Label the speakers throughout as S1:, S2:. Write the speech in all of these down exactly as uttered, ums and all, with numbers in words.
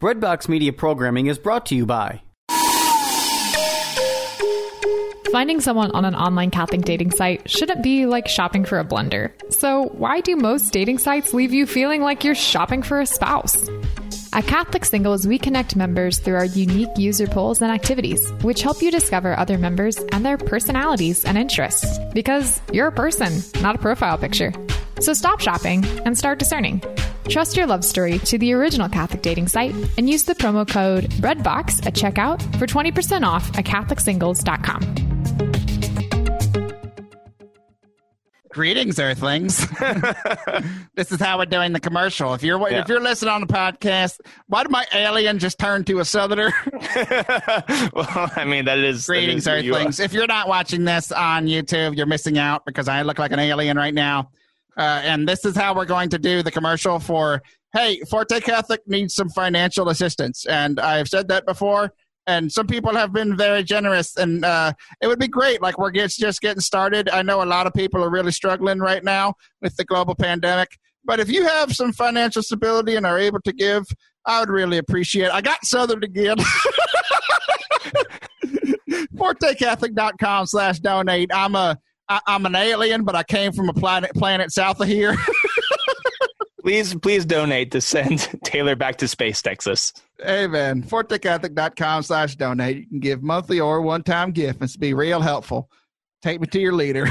S1: Breadbox Media Programming is brought to you by...
S2: Finding someone on an online Catholic dating site shouldn't be like shopping for a blender. So why do most dating sites leave you feeling like you're shopping for a spouse? At Catholic Singles, we connect members through our unique user polls and activities, which help you discover other members and their personalities and interests. Because you're a person, not a profile picture. So stop shopping and start discerning. Trust your love story to the original Catholic dating site and use the promo code BREADBOX at checkout for twenty percent off at Catholic Singles dot com.
S3: Greetings, Earthlings. This is how we're doing the commercial. If you're yeah. if you're listening on the podcast, why did my alien just turn to a Southerner?
S4: Well, I mean, that is...
S3: Greetings,
S4: that is
S3: Earthlings. You if you're not watching this on YouTube, you're missing out because I look like an alien right now. Uh, and this is how we're going to do the commercial for, hey, Forte Catholic needs some financial assistance. And I've said that before. And some people have been very generous, and uh, it would be great. Like, we're just, just getting started. I know a lot of people are really struggling right now with the global pandemic. But if you have some financial stability and are able to give, I would really appreciate it. I got Southern again. Forte Catholic dot com slash donate. I'm a, I, I'm an alien, but I came from a planet, planet south of here.
S4: Please, please donate to send Taylor back to space, Texas.
S3: Hey, man. Forte Catholic dot com slash donate. You can give monthly or one-time gift. It's be real helpful. Take me to your leader.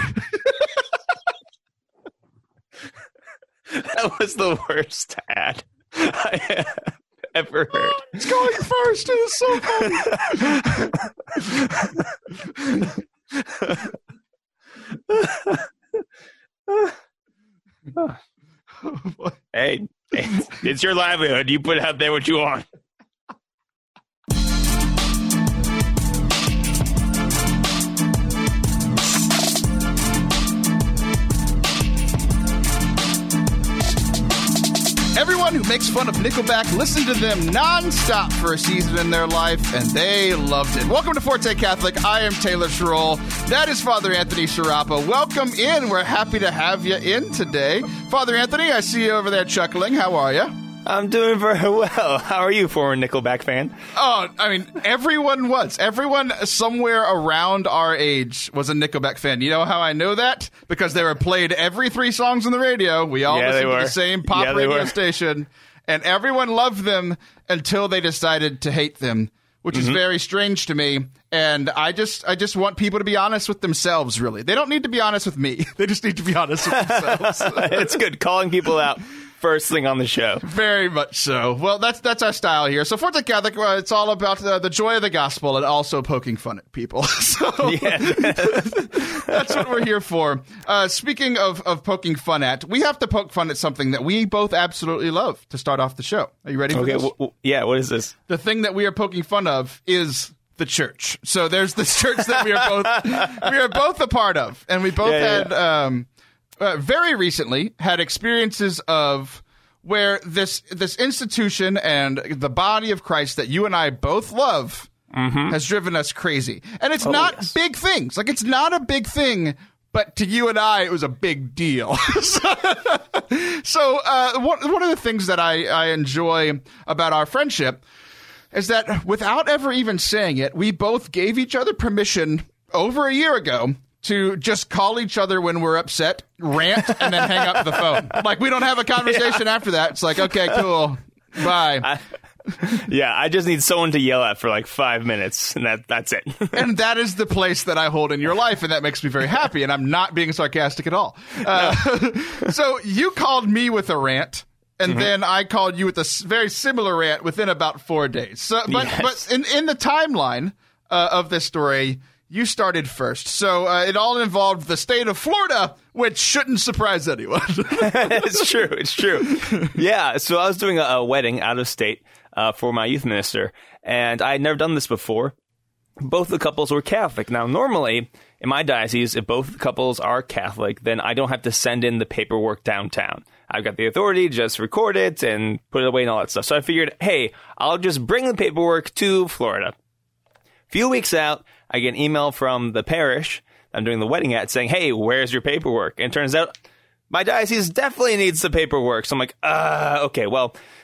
S4: That was the worst ad I have ever heard.
S3: Oh, it's going first. It was so funny.
S4: Oh, hey, it's, it's your livelihood. You put out there what you want.
S3: Everyone who makes fun of Nickelback listened to them nonstop for a season in their life, and they loved it. Welcome to Forte Catholic. I am Taylor Sherroll. That is Father Anthony Sciarappa. Welcome in. We're happy to have you in today. Father Anthony, I see you over there chuckling. How are you?
S4: I'm doing very well. How are you, former Nickelback fan?
S3: Oh, I mean, everyone was. Everyone somewhere around our age was a Nickelback fan. You know how I know that? Because they were played every three songs on the radio. We all
S4: yeah,
S3: listened
S4: to
S3: the same pop
S4: yeah,
S3: radio station. And everyone loved them until they decided to hate them, which mm-hmm. is very strange to me. And I just I just want people to be honest with themselves, really. They don't need to be honest with me. They just need to be honest with themselves.
S4: It's good. Calling people out. First thing on the show.
S3: Very much so. Well, that's that's our style here. So Forte Catholic, uh, it's all about uh, the joy of the gospel and also poking fun at people. So
S4: yeah.
S3: That's what we're here for. Uh, speaking of, of poking fun at, we have to poke fun at something that we both absolutely love to start off the show. Are you ready for
S4: okay,
S3: this?
S4: W- w- yeah, what is this?
S3: The thing that we are poking fun of is the church. So there's this church that we are both we are both a part of, and we both yeah, had yeah. Um, uh, very recently had experiences of where this this institution and the body of Christ that you and I both love mm-hmm. has driven us crazy. And it's oh, not yes. big things. Like, it's not a big thing, but to you and I, it was a big deal. so uh, one, one of the things that I, I enjoy about our friendship is that without ever even saying it, we both gave each other permission over a year ago to just call each other when we're upset, rant, and then hang up the phone. Like, we don't have a conversation yeah. after that. It's like, okay, cool, bye.
S4: I, yeah, I just need someone to yell at for like five minutes, and that that's it.
S3: And that is the place that I hold in your life, and that makes me very happy, and I'm not being sarcastic at all. Uh, no. So you called me with a rant, and mm-hmm. then I called you with a very similar rant within about four days. So, But,
S4: yes.
S3: but in, in the timeline uh, of this story, you started first, so uh, it all involved the state of Florida, which shouldn't surprise anyone.
S4: It's true. It's true. Yeah, so I was doing a, a wedding out of state uh, for my youth minister, and I had never done this before. Both the couples were Catholic. Now, normally, in my diocese, if both couples are Catholic, then I don't have to send in the paperwork downtown. I've got the authority to just record it and put it away and all that stuff. So I figured, hey, I'll just bring the paperwork to Florida. A few weeks out, I get an email from the parish I'm doing the wedding at saying, hey, where's your paperwork? And it turns out my diocese definitely needs the paperwork. So I'm like, uh, okay, well,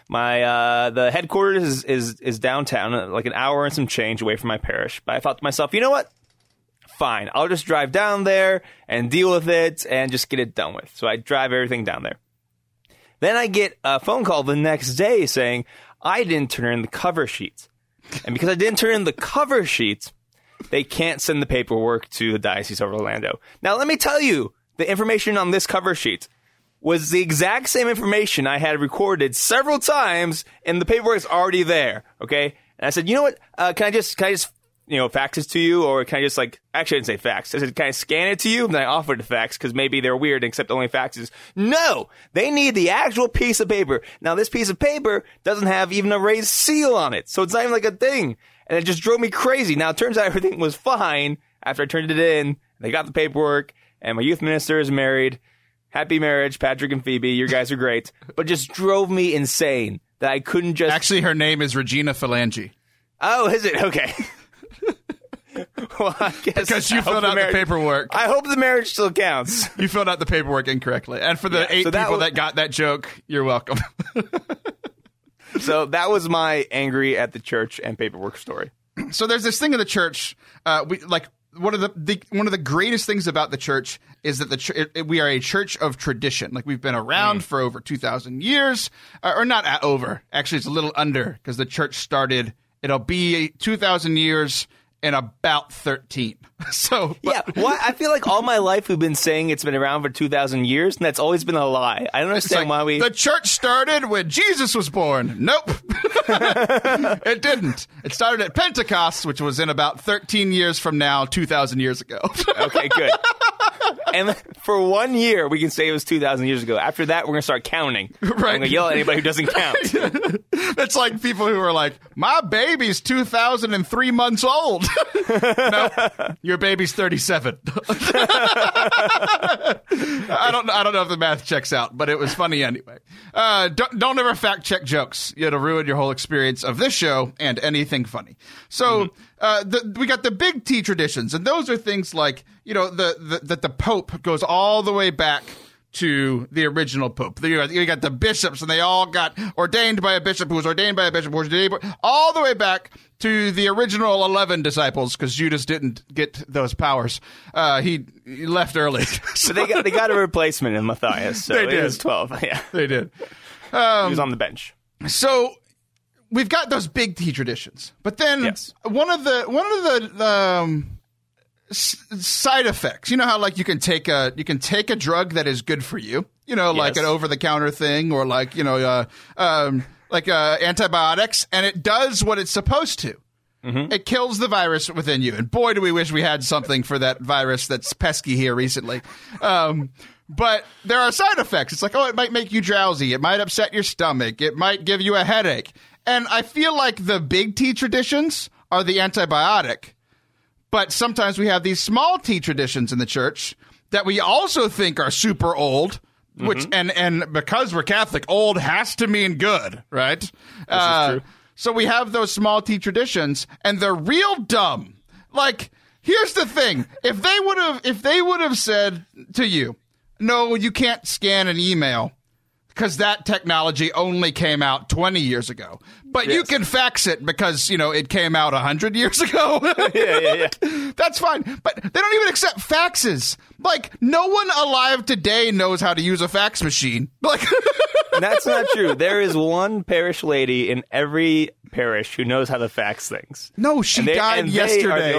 S4: My uh, the headquarters is, is is downtown, like an hour and some change away from my parish. But I thought to myself, you know what? Fine, I'll just drive down there and deal with it and just get it done with. So I drive everything down there. Then I get a phone call the next day saying I didn't turn in the cover sheets. And because I didn't turn in the cover sheets, they can't send the paperwork to the Diocese of Orlando. Now, let me tell you, the information on this cover sheet was the exact same information I had recorded several times, and the paperwork's already there, okay? And I said, you know what, uh, can I just, can I just, you know, fax this to you, or can I just, like, actually I didn't say fax. I said, can I scan it to you? And then I offered a fax, because maybe they're weird and accept only faxes. No! They need the actual piece of paper. Now, this piece of paper doesn't have even a raised seal on it, so it's not even like a thing. And it just drove me crazy. Now, it turns out everything was fine after I turned it in. They got the paperwork, and my youth minister is married. Happy marriage, Patrick and Phoebe. You guys are great. But it just drove me insane that I couldn't just...
S3: Actually, her name is Regina Phalange.
S4: Oh, is it? Okay. Well, I guess
S3: because you
S4: I
S3: filled
S4: the
S3: out
S4: marriage...
S3: the paperwork.
S4: I hope the marriage still counts.
S3: You filled out the paperwork incorrectly. And for the
S4: yeah,
S3: eight
S4: so that
S3: people
S4: was...
S3: that got that joke, you're welcome.
S4: So that was my angry at the church and paperwork story.
S3: So there's this thing in the church, uh, we like... One of the, the one of the greatest things about the church is that the ch- it, it, we are a church of tradition. Like we've been around mm. for over two thousand years, uh, or not at over. Actually, it's a little under because the church started. It'll be two thousand years in about thirteen. So
S4: but, yeah, well, I feel like all my life we've been saying it's been around for two thousand years, and that's always been a lie. I don't understand
S3: like,
S4: why we.
S3: The church started when Jesus was born. Nope, it didn't. It started at Pentecost, which was in about thirteen years from now, two thousand years ago.
S4: Okay, good. And for one year, we can say it was two thousand years ago. After that, we're going to start counting. Right. I'm going to yell at anybody who doesn't count.
S3: It's like people who are like, my baby's two thousand three months old. No, your baby's thirty-seven. I don't I don't know if the math checks out, but it was funny anyway. Uh, don't, don't ever fact check jokes. It'll ruin your whole experience of this show and anything funny. So mm-hmm. uh, the, we got the big T traditions, and those are things like, you know, the, the that the Pope goes all the way back to the original Pope. You got, you got the bishops, and they all got ordained by a bishop who was ordained by a bishop who was ordained by, all the way back to the original eleven disciples, because Judas didn't get those powers. Uh, he, he left early.
S4: So they got they got a replacement in Matthias. So
S3: they
S4: it
S3: did.
S4: was twelve. Yeah,
S3: they did. Um,
S4: he was on the bench.
S3: So we've got those big T traditions, but then
S4: yes.
S3: one of the one of the um, s- side effects. You know how like you can take a you can take a drug that is good for you. You know,
S4: yes.
S3: like an over the counter thing, or like you know, uh, um, like uh, antibiotics, and it does what it's supposed to. Mm-hmm. It kills the virus within you. And boy, do we wish we had something for that virus that's pesky here recently. Um, but there are side effects. It's like, oh, it might make you drowsy. It might upset your stomach. It might give you a headache. And I feel like the big T traditions are the antibiotic. But sometimes we have these small T traditions in the church that we also think are super old. Which mm-hmm. and, and because we're Catholic, old has to mean good, right? This
S4: uh, is true.
S3: So we have those small T traditions, and they're real dumb. Like, here's the thing: if they would have, if they would have said to you, "No, you can't scan an email because that technology only came out twenty years ago, but yes. you can fax it because you know it came out a hundred years ago."
S4: yeah, yeah, yeah.
S3: That's fine, but they don't even accept faxes. Like, no one alive today knows how to use a fax machine. Like.
S4: That's not true. There is one parish lady in every parish who knows how to fax things.
S3: No, she
S4: they,
S3: died yesterday.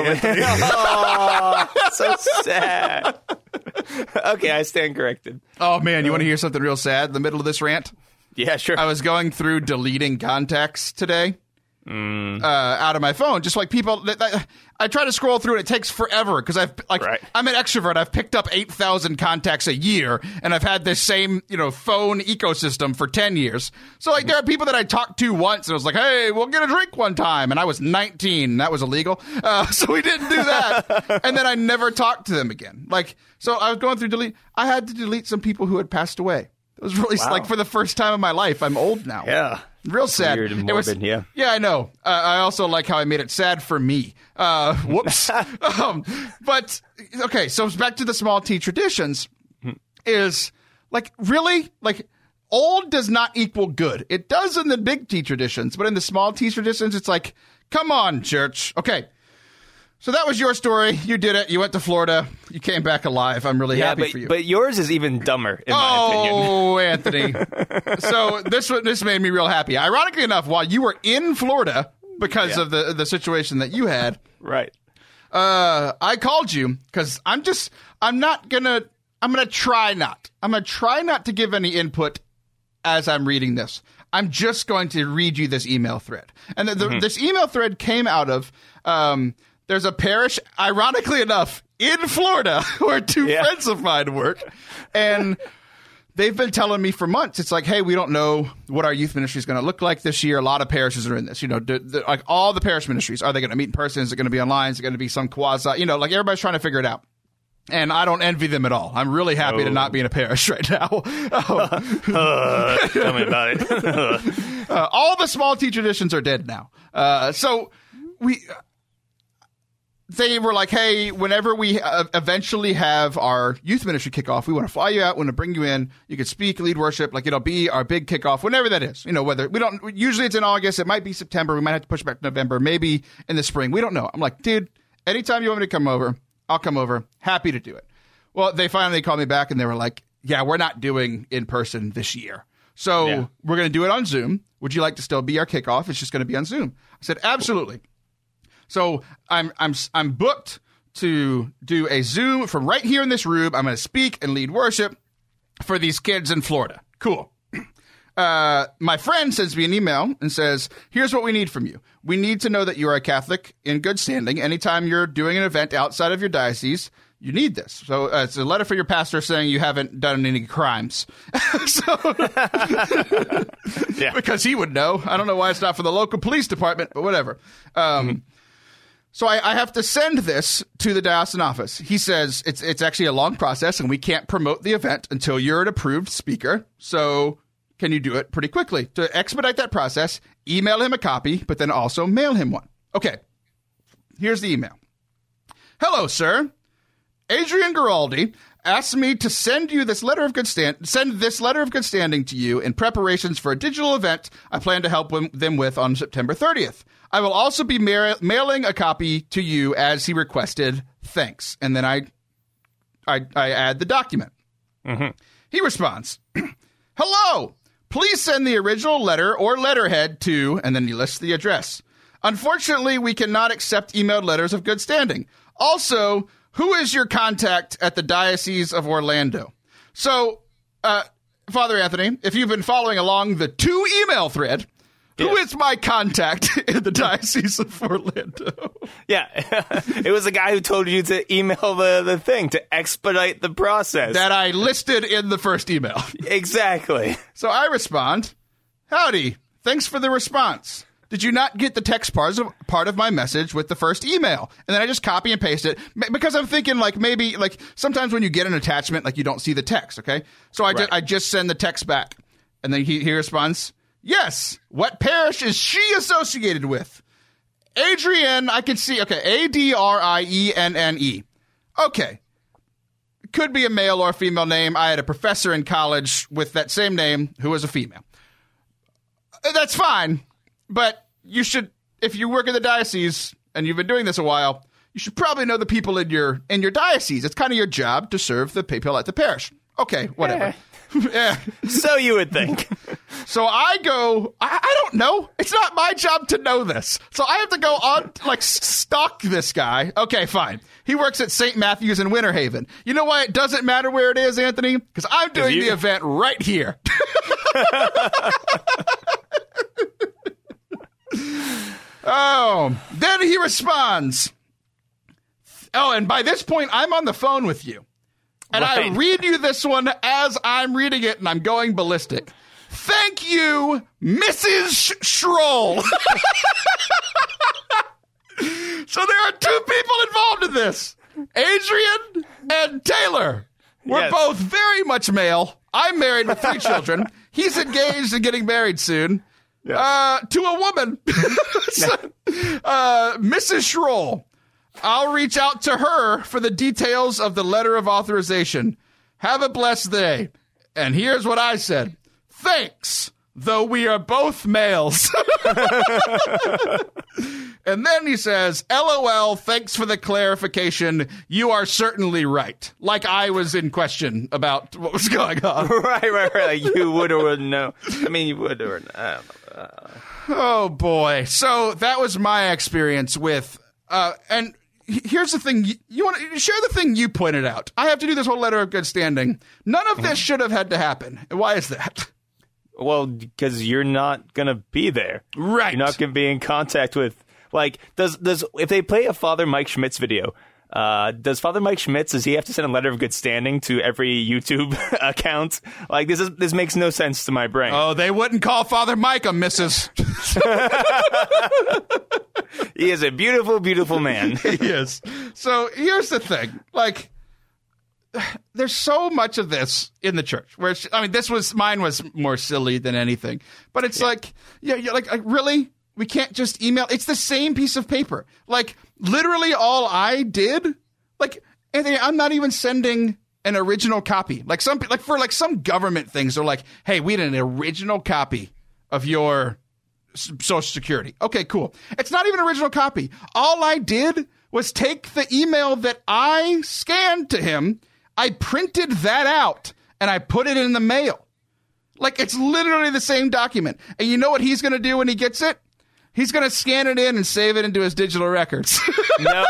S4: Oh, so sad. Okay, I stand corrected.
S3: Oh, man, you want to hear something real sad in the middle of this rant?
S4: Yeah, sure.
S3: I was going through deleting contacts today. Mm. Uh, out of my phone, just like people. That, that, I try to scroll through it. It takes forever because I've like
S4: right.
S3: I'm an extrovert. I've picked up eight thousand contacts a year, and I've had this same you know phone ecosystem for ten years. So like there are people that I talked to once, and I was like, "Hey, we'll get a drink one time," and I was nineteen. And that was illegal, uh, so we didn't do that. And then I never talked to them again. Like so, I was going through delete. I had to delete some people who had passed away. It was really wow. like for the first time in my life. I'm old now.
S4: Yeah.
S3: Real sad.
S4: Weird and
S3: morbid,
S4: it was, yeah.
S3: Yeah, I know. Uh, I also like how I made it sad for me. Uh, whoops. um, but, okay, so back to the small T traditions is, like, really? Like, old does not equal good. It does in the big T traditions, but in the small T traditions, it's like, come on, church. Okay. So that was your story. You did it. You went to Florida. You came back alive. I'm really
S4: yeah,
S3: happy
S4: but,
S3: for you.
S4: But yours is even dumber, in my opinion.
S3: Oh, Anthony. So this this made me real happy. Ironically enough, while you were in Florida because
S4: yeah.
S3: of the, the situation that you had,
S4: right.
S3: uh, I called you because I'm just, I'm not going to, I'm going to try not. I'm going to try not to give any input as I'm reading this. I'm just going to read you this email thread. And the, the, mm-hmm. this email thread came out of... Um, There's a parish, ironically enough, in Florida where two yeah. friends of mine work. And they've been telling me for months, it's like, hey, we don't know what our youth ministry is going to look like this year. A lot of parishes are in this. You know, do, do, like all the parish ministries, are they going to meet in person? Is it going to be online? Is it going to be some quasi? You know, like everybody's trying to figure it out. And I don't envy them at all. I'm really happy oh. to not be in a parish right now. um,
S4: uh, tell me about
S3: it. uh, all the small T traditions are dead now. Uh, so we... They were like, hey, whenever we uh, eventually have our youth ministry kickoff, we want to fly you out, we want to bring you in. You could speak, lead worship, like it'll be our big kickoff, whenever that is. You know, whether we don't, usually it's in August, it might be September, we might have to push back to November, maybe in the spring. We don't know. I'm like, dude, anytime you want me to come over, I'll come over. Happy to do it. Well, they finally called me back and they were like, yeah, we're not doing in person this year. So yeah. we're going to do it on Zoom. Would you like to still be our kickoff? It's just going to be on Zoom. I said, absolutely. So I'm I'm I'm booked to do a Zoom from right here in this room. I'm going to speak and lead worship for these kids in Florida. Cool. Uh, my friend sends me an email and says, here's what we need from you. We need to know that you are a Catholic in good standing. Anytime you're doing an event outside of your diocese, you need this. So uh, it's a letter for your pastor saying you haven't done any crimes. so, yeah. Because he would know. I don't know why it's not for the local police department, but whatever. Um, mm-hmm. So I, I have to send this to the diocesan office. He says it's it's actually a long process, and we can't promote the event until you're an approved speaker. So can you do it pretty quickly? To expedite that process, email him a copy, but then also mail him one. Okay, here's the email. Hello, sir. Adrian Giraldi asked me to send you this letter of good stand send this letter of good standing to you in preparations for a digital event I plan to help them with on September thirtieth. I will also be ma- mailing a copy to you as he requested. Thanks. And then I I, I add the document. Mm-hmm. He responds, hello, please send the original letter or letterhead to, and then he lists the address. Unfortunately, we cannot accept emailed letters of good standing. Also, who is your contact at the Diocese of Orlando? So, uh, Father Anthony, if you've been following along the two email thread, who yes. is my contact in the Diocese of Orlando?
S4: Yeah, it was the guy who told you to email the, the thing to expedite the process.
S3: That I listed in the first email.
S4: Exactly.
S3: So I respond, howdy, thanks for the response. Did you not get the text part of, part of my message with the first email? And then I just copy and paste it because I'm thinking like maybe like sometimes when you get an attachment, like you don't see the text. Okay. So I, right. ju- I just send the text back and then he, he responds, yes. What parish is she associated with? Adrienne, I can see. Okay. A D R I E N N E. Okay. Could be a male or a female name. I had a professor in college with that same name who was a female. That's fine. But you should, if you work in the diocese and you've been doing this a while, you should probably know the people in your in your diocese. It's kind of your job to serve the people at the parish. Okay, whatever.
S4: Yeah.
S3: yeah.
S4: So you would think.
S3: So I go, I, I don't know. It's not my job to know this. So I have to go on, like, stalk this guy. Okay, fine. He works at Saint Matthew's in Winter Haven. You know why it doesn't matter where it is, Anthony? Because I'm doing you- the event right here. Oh, then he responds. Oh, and by this point, I'm on the phone with you. And right. I read you this one as I'm reading it, and I'm going ballistic. Thank you, Missus Sh- Schroll. So there are two people involved in this. Adrian and Taylor. We're yes. both very much male. I'm married with three children. He's engaged and getting married soon. Yes. Uh, to a woman. so, uh, Missus Schroll. I'll reach out to her for the details of the letter of authorization. Have a blessed day. And here's what I said. thanks, though we are both males. And then he says, LOL, thanks for the clarification. You are certainly right. Like I was in question about what was going on.
S4: right, right, right. Like you would or wouldn't know. I mean, you would or I don't know. Uh...
S3: Oh, boy. So that was my experience with, uh, and here's the thing. You, you want to share the thing you pointed out. I have to do this whole letter of good standing. None of this should have had to happen. Why is that?
S4: Well, because you're not going to be there.
S3: Right.
S4: You're not going to be in contact with, like, does, does, if they play a Father Mike Schmitz video, uh, does Father Mike Schmitz, does he have to send a letter of good standing to every YouTube account? Like, this is, this makes no sense to my brain.
S3: Oh, they wouldn't call Father Mike a missus.
S4: He is a beautiful, beautiful man.
S3: He is. So here's the thing. Like, there's so much of this in the church where, it's, I mean, this was, mine was more silly than anything, but it's yeah. like, yeah, you're like, like, really? We can't just email. It's the same piece of paper. Like, literally all I did, like, Anthony, I'm not even sending an original copy. Like some, like for like some government things, they're like, hey, we need an original copy of your Social Security. Okay, cool. It's not even an original copy. All I did was take the email that I scanned to him, I printed that out, and I put it in the mail. Like, it's literally the same document. And you know what he's going to do when he gets it? He's going to scan it in and save it into his digital records.
S4: No,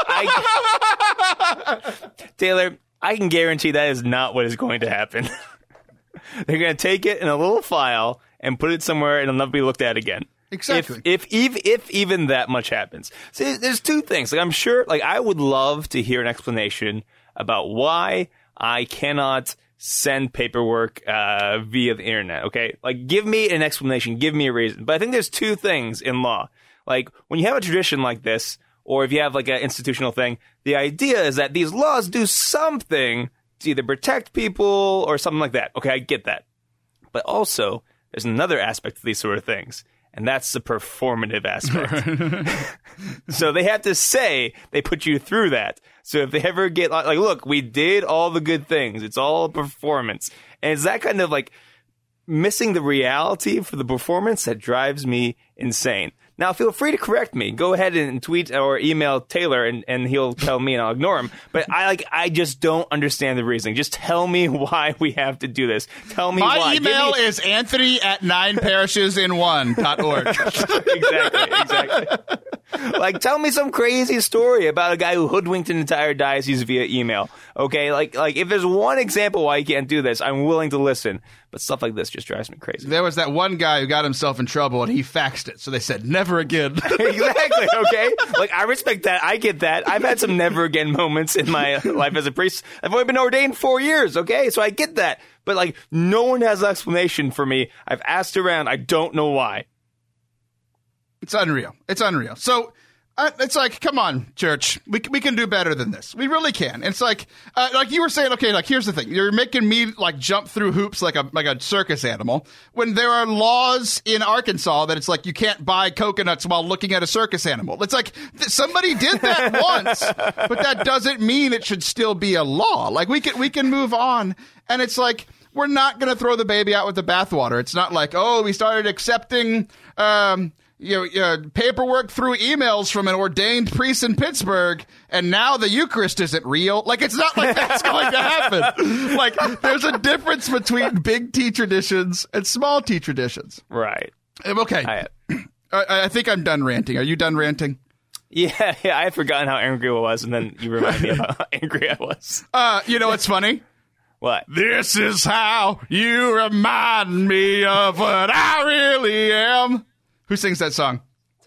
S4: I... Taylor, I can guarantee that is not what is going to happen. They're going to take it in a little file and put it somewhere and it'll never be looked at again.
S3: Exactly.
S4: If, if, if, if even that much happens. See, there's two things. Like, I'm sure, like, I would love to hear an explanation about why I cannot send paperwork uh, via the internet, okay? Like, give me an explanation. Give me a reason. But I think there's two things in law. Like, when you have a tradition like this, or if you have, like, an institutional thing, the idea is that these laws do something to either protect people or something like that. Okay, I get that. But also, there's another aspect to these sort of things, and that's the performative aspect. So they have to say they put you through that. So if they ever get like, look, we did all the good things. It's all performance. And it's that kind of like missing the reality for the performance that drives me insane. Now, feel free to correct me. Go ahead and tweet or email Taylor, and, and he'll tell me, and I'll ignore him. But I like I just don't understand the reasoning. Just tell me why we have to do this. Tell me
S3: My
S4: why.
S3: My email
S4: me-
S3: is Anthony at nine parishes in one dot org.
S4: Exactly, exactly. Like, tell me some crazy story about a guy who hoodwinked an entire diocese via email. Okay, like, like if there's one example why you can't do this, I'm willing to listen. But stuff like this just drives me crazy.
S3: There was that one guy who got himself in trouble, and he faxed it. So they said, never again.
S4: Exactly, okay? Like, I respect that. I get that. I've had some never again moments in my life as a priest. I've only been ordained four years, okay? So I get that. But, like, no one has an explanation for me. I've asked around. I don't know why.
S3: It's unreal. It's unreal. So uh, it's like, come on, church. We we can do better than this. We really can. It's like, uh, like you were saying. Okay, like here's the thing. You're making me like jump through hoops like a like a circus animal when there are laws in Arkansas that it's like you can't buy coconuts while looking at a circus animal. It's like th- somebody did that once, but that doesn't mean it should still be a law. Like we can we can move on, and it's like. We're not going to throw the baby out with the bathwater. It's not like, oh, we started accepting um, you know, uh, paperwork through emails from an ordained priest in Pittsburgh, and now the Eucharist isn't real. Like, it's not like that's going to happen. Like, there's a difference between big T traditions and small T traditions.
S4: Right.
S3: Okay. I, I, I think I'm done ranting. Are you done ranting?
S4: Yeah, yeah. I had forgotten how angry I was, and then you reminded me of how angry I was.
S3: Uh, you know what's funny?
S4: What?
S3: This is how you remind me of what I really am. Who sings that song?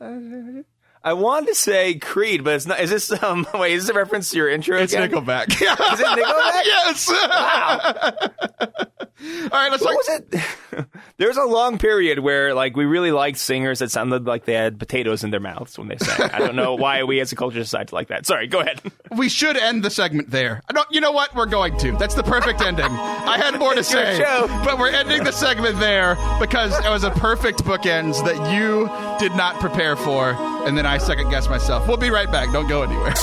S4: I wanted to say Creed, but it's not. Is this um? Wait, is this a reference to your intro?
S3: It's
S4: again?
S3: Nickelback.
S4: Is it Nickelback?
S3: Yes.
S4: Wow.
S3: All right, let's.
S4: What
S3: talk-
S4: was it? There was a long period where, like, we really liked singers that sounded like they had potatoes in their mouths when they sang. I don't know why we as a culture decided to like that. Sorry, go ahead.
S3: We should end the segment there. I don't. You know what? We're going to. That's the perfect ending. I had more to
S4: It's your
S3: say,
S4: show.
S3: but we're ending the segment there because it was a perfect bookends that you did not prepare for, and then I second guessed myself. We'll be right back. Don't go anywhere.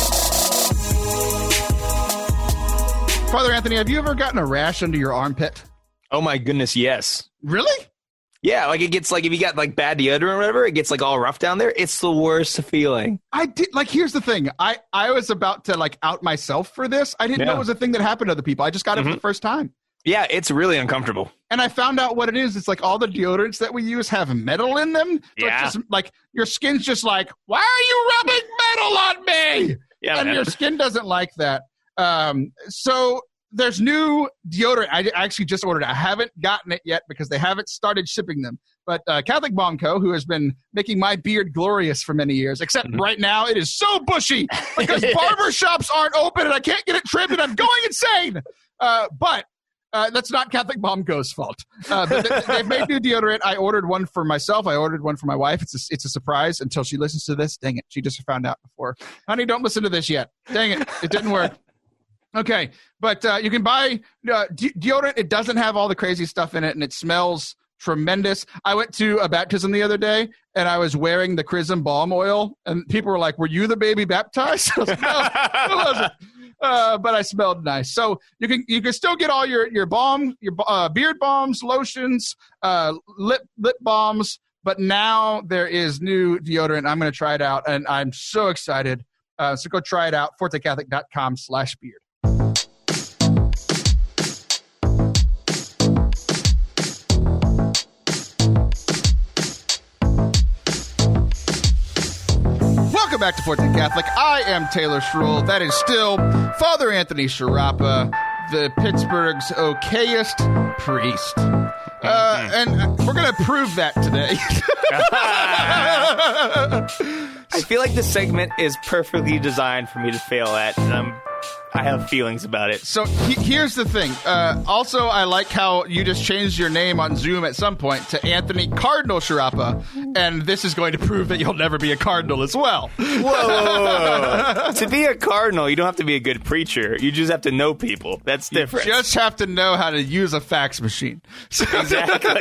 S3: Father Anthony, have you ever gotten a rash under your armpit?
S4: Oh my goodness, yes.
S3: Really?
S4: Yeah, like it gets like if you got like bad deodorant or whatever, it gets like all rough down there. It's the worst feeling.
S3: I did like. Here's the thing. I I was about to like out myself for this. I didn't
S4: Yeah.
S3: know it was a thing that happened to other people. I just got it
S4: Mhm.
S3: for the first time.
S4: Yeah, it's really uncomfortable.
S3: And I found out what it is. It's like all the deodorants that we use have metal in them. So
S4: Yeah.
S3: it's just like your skin's just like, why are you rubbing metal on me?
S4: Yeah,
S3: and
S4: man.
S3: your skin doesn't like that. Um, so there's new deodorant. I actually just ordered it. I haven't gotten it yet because they haven't started shipping them. But uh, Catholic Bomb Co., who has been making my beard glorious for many years, except
S4: Mhm.
S3: right now it is so bushy because barber shops aren't open and I can't get it trimmed and I'm going insane. Uh, but uh, that's not Catholic Bomb Co.'s fault. Uh, but they, they've made new deodorant. I ordered one for myself. I ordered one for my wife. It's a, it's a surprise until she listens to this. Dang it. She just found out before. Honey, don't listen to this yet. Dang it. It didn't work. Okay, but uh, you can buy uh, de- deodorant. It doesn't have all the crazy stuff in it, and it smells tremendous. I went to a baptism the other day, and I was wearing the Chrism balm oil, and people were like, were you the baby baptized? I was like, no, I wasn't. Uh, but I smelled nice. So you can you can still get all your, your balm, your uh, beard balms, lotions, uh, lip lip balms, but now there is new deodorant. I'm going to try it out, and I'm so excited. Uh, so go try it out, fortecatholic.com slash beard. Welcome back to Forte Catholic. I am Taylor Schroll. That is still Father Anthony Sciarappa, the Pittsburgh's okayest priest. Uh, and we're going to prove that today.
S4: I feel like this segment is perfectly designed for me to fail at, and I'm, I have feelings about it.
S3: So he, here's the thing. Uh, also, I like how you just changed your name on Zoom at some point to Anthony Cardinal Sciarappa, and this is going to prove that you'll never be a cardinal as well.
S4: Whoa, whoa, whoa. To be a cardinal, you don't have to be a good preacher. You just have to know people. That's different.
S3: You just have to know how to use a fax machine. So,
S4: Exactly.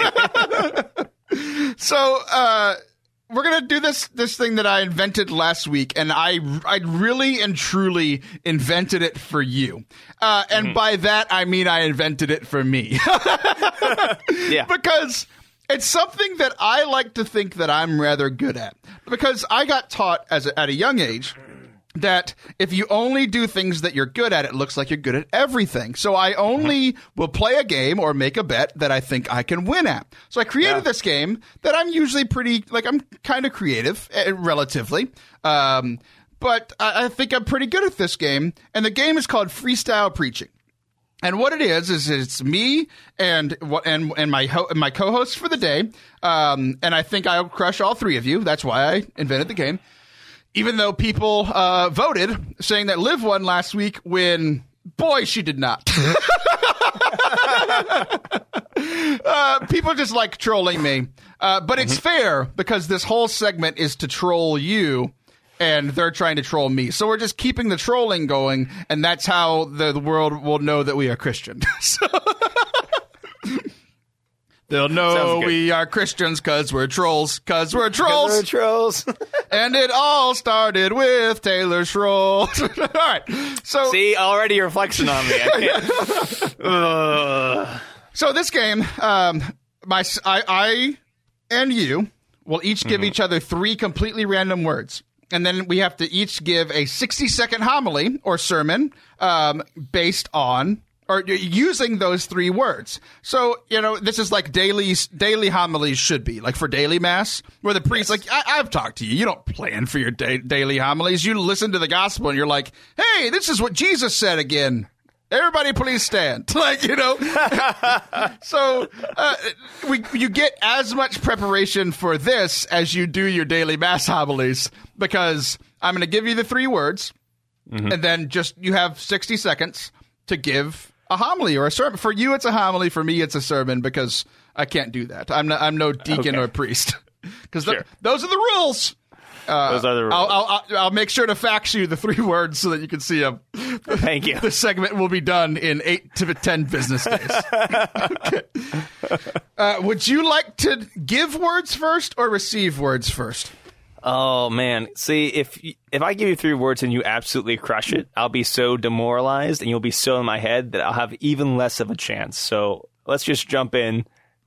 S3: so uh, we're gonna do this this thing that I invented last week, and I I really and truly invented it for you. Uh, and mm-hmm. by that I mean I invented it for me.
S4: Yeah,
S3: because it's something that I like to think that I'm rather good at. Because I got taught as a, at a young age that if you only do things that you're good at, it looks like you're good at everything. So I only will play a game or make a bet that I think I can win at. So I created yeah. this game that I'm usually pretty, like I'm kind of creative, uh, relatively. Um, but I, I think I'm pretty good at this game. And the game is called Freestyle Preaching. And what it is is it's me and and and my ho- my co-hosts for the day. Um, and I think I'll crush all three of you. That's why I invented the game. Even though people uh, voted saying that Liv won last week when, boy, she did not. uh, people just like trolling me. Uh, but it's mm-hmm. fair because this whole segment is to troll you. And they're trying to troll me. So we're just keeping the trolling going, and that's how the, the world will know that we are Christian. So they'll know we are Christians because we're trolls, because we're trolls.
S4: We're trolls.
S3: And it all started with Taylor Schroll. All right. So
S4: see, already you're flexing on me. I can't.
S3: So this game, um, my I, I and you will each give mm-hmm. each other three completely random words. And then we have to each give a sixty-second homily or sermon um, based on or using those three words. So, you know, this is like daily daily homilies should be, like for daily mass, where the priest, yes. like, I, I've talked to you. You don't plan for your da- daily homilies. You listen to the gospel and you're like, hey, this is what Jesus said again. Everybody please stand. Like, you know. So uh, we you get as much preparation for this as you do your daily mass homilies, because I'm going to give you the three words, mm-hmm. and then just you have sixty seconds to give a homily or a sermon. For you, it's a homily. For me, it's a sermon, because I can't do that. I'm, not, I'm no deacon okay. or priest. Because sure. th- those are the rules. Uh,
S4: Those are the rules.
S3: I'll, I'll, I'll make sure to fax you the three words so that you can see them.
S4: Thank you.
S3: The segment will be done in eight to ten business days. Okay. uh, would you like to give words first or receive words first?
S4: Oh, man. See, if if I give you three words and you absolutely crush it, I'll be so demoralized and you'll be so in my head that I'll have even less of a chance. So let's just jump in go ahead and give me the three words.
S3: Okay, I'm going to I'm going to try to make it easy for you. I'm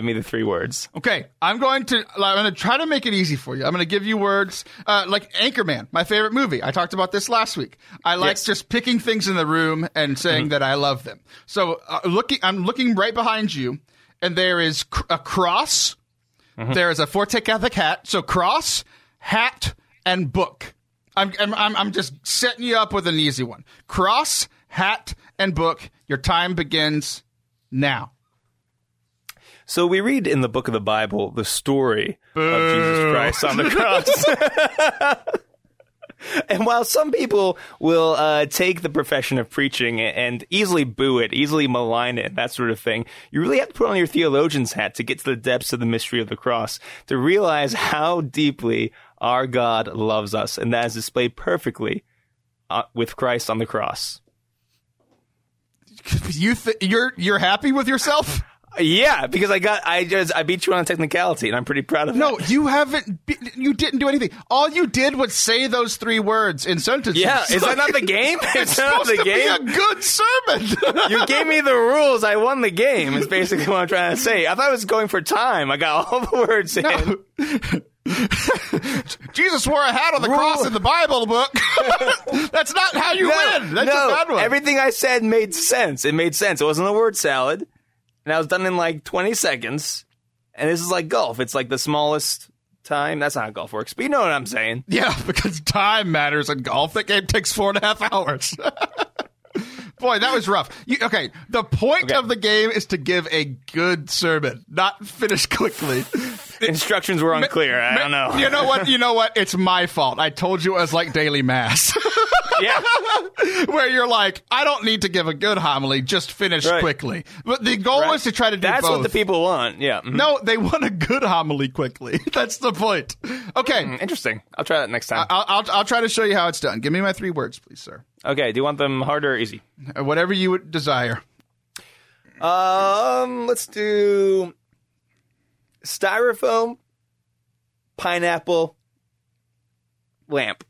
S3: going to I'm going to try to make it easy for you. I'm going to give you words uh, like Anchorman, my favorite movie. I talked about this last week. I like
S4: Yes.
S3: just picking things in the room and saying mm-hmm. that I love them. So uh, looking, I'm looking right behind you, and there is cr- a cross. Mm-hmm. There is a Forte Catholic hat. So cross, hat, and book. I'm I'm I'm I'm just setting you up with an easy one. Cross, hat, and book. Your time begins now.
S4: So we read in the book of the Bible the story Boo. of Jesus Christ on the cross. And while some people will uh, take the profession of preaching and easily boo it, easily malign it, that sort of thing, you really have to put on your theologian's hat to get to the depths of the mystery of the cross, to realize how deeply our God loves us, and that is displayed perfectly uh, with Christ on the cross.
S3: You th- you're you're happy with yourself?
S4: Yeah, because I got I just I beat you on a technicality, and I'm pretty proud of that.
S3: No, you haven't. Be- you didn't do anything. All you did was say those three words in sentences.
S4: Yeah, is that not the game?
S3: It's
S4: not
S3: supposed
S4: the
S3: to
S4: game?
S3: be a good sermon.
S4: You gave me the rules. I won the game. Is basically what I'm trying to say. I thought I was going for time. I got all the words in.
S3: No. Jesus wore a hat on the Rule. cross in the Bible book. That's not how you
S4: no,
S3: win. That's
S4: no,
S3: a bad one.
S4: Everything I said made sense. It made sense. It wasn't a word salad. And I was done in like twenty seconds. And this is like golf. It's like the smallest time. That's not how golf works. But you know what I'm saying.
S3: Yeah, because time matters in golf. That game takes four and a half hours. Boy, that was rough. You, okay, the point okay. of the game is to give a good sermon, not finish quickly.
S4: Instructions were unclear. I don't know.
S3: You know what? You know what? It's my fault. I told you it was like daily mass.
S4: Yeah.
S3: Where you're like, I don't need to give a good homily, just finish right. quickly. But the goal
S4: right.
S3: is to try to do
S4: That's
S3: both.
S4: That's what the people want, yeah. Mm-hmm.
S3: No, they want a good homily quickly. That's the point. Okay.
S4: Mm, interesting. I'll try that next time.
S3: I'll, I'll, I'll try to show you how it's done. Give me my three words, please, sir.
S4: Okay, do you want them hard or easy?
S3: Uh, whatever you would desire.
S4: Um, let's do styrofoam, pineapple, lamp.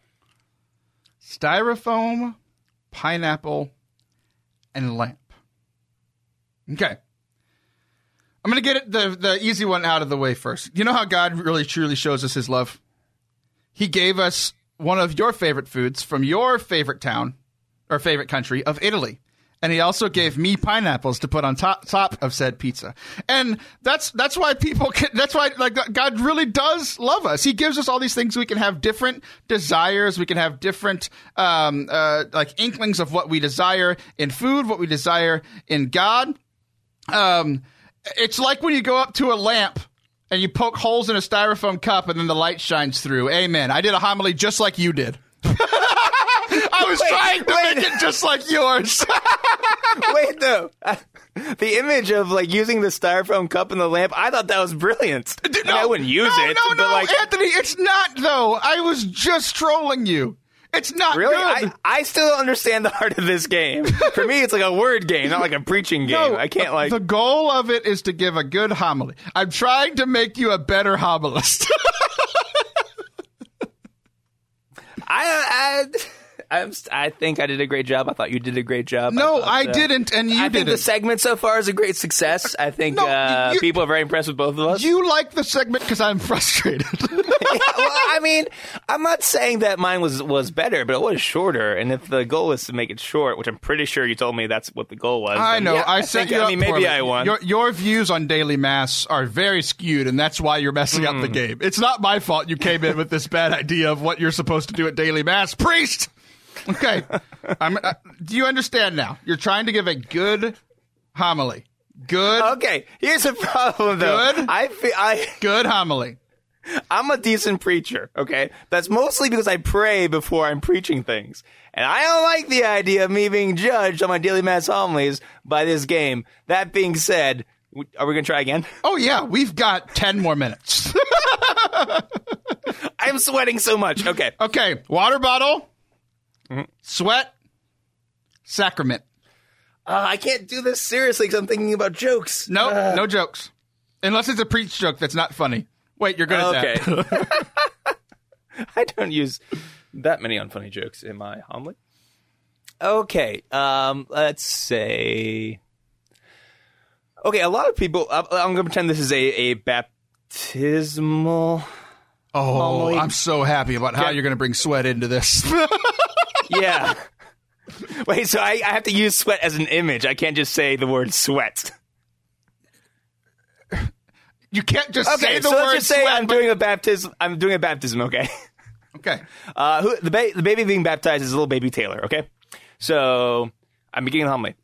S3: Styrofoam, pineapple, and lamp. Okay. I'm going to get it, the, the easy one out of the way first. You know how God really truly shows us his love? He gave us one of your favorite foods from your favorite town or favorite country of Italy. And he also gave me pineapples to put on top, top of said pizza. And that's that's why people can, that's why like God really does love us. He gives us all these things. We can have different desires. We can have different um, uh, like inklings of what we desire in food, what we desire in God. Um, it's like when you go up to a lamp and you poke holes in a styrofoam cup and then the light shines through. Amen. I did a homily just like you did. I was wait, trying to wait. make it just like yours.
S4: Wait, though. The image of, like, using the styrofoam cup in the lamp, I thought that was brilliant. No, I, mean, I wouldn't use
S3: no,
S4: it.
S3: No,
S4: but
S3: no,
S4: like,
S3: Anthony, it's not, though. I was just trolling you. It's not
S4: really?
S3: good.
S4: I, I still don't understand the heart of this game. For me, it's like a word game, not like a preaching game.
S3: No,
S4: I can't, like...
S3: The goal of it is to give a good homily. I'm trying to make you a better homilist.
S4: I... I I'm, I think I did a great job. I thought you did a great job.
S3: No,
S4: I, thought,
S3: I
S4: uh,
S3: did and you
S4: I
S3: didn't.
S4: think the segment so far is a great success. I think
S3: no,
S4: uh,
S3: you,
S4: people are very impressed with both of us.
S3: You like the segment because I'm frustrated.
S4: Yeah, well, I mean, I'm not saying that mine was, was better, but it was shorter. And if the goal is to make it short, which I'm pretty sure you told me that's what the goal was.
S3: I know.
S4: Yeah,
S3: I,
S4: I
S3: set
S4: think,
S3: you
S4: I
S3: up
S4: mean, maybe
S3: poorly.
S4: I won.
S3: Your, your views on daily mass are very skewed, and that's why you're messing mm. up the game. It's not my fault you came in with this bad idea of what you're supposed to do at daily mass. Priest! Okay. I'm, uh, do you understand now? You're trying to give a good homily. Good.
S4: Okay. Here's the problem, though.
S3: Good.
S4: I feel, I
S3: good homily.
S4: I'm a decent preacher. Okay. That's mostly because I pray before I'm preaching things, and I don't like the idea of me being judged on my daily mass homilies by this game. That being said, are we gonna try again?
S3: Oh yeah, we've got ten more minutes.
S4: I'm sweating so much. Okay.
S3: Okay. Water bottle. Mm-hmm. Sweat, sacrament.
S4: Uh, I can't do this seriously because I'm thinking about jokes.
S3: No,
S4: uh.
S3: no jokes. Unless it's a preach joke that's not funny. Wait, you're good at
S4: okay.
S3: that.
S4: I don't use that many unfunny jokes in my homily. Okay, um, let's say... Okay, a lot of people, I'm going to pretend this is a, a baptismal...
S3: Oh,
S4: homily.
S3: I'm so happy about how
S4: Okay.
S3: you're going to bring sweat into this.
S4: Yeah. Wait, so I, I have to use sweat as an image. I can't just say the word sweat.
S3: You can't just
S4: Okay,
S3: say the
S4: so
S3: word
S4: let's just say
S3: sweat.
S4: I'm
S3: but-
S4: doing a baptism. I'm doing a baptism, okay?
S3: Okay.
S4: Uh, who, the, ba- the baby being baptized is little baby Taylor, okay? So I'm beginning the homily.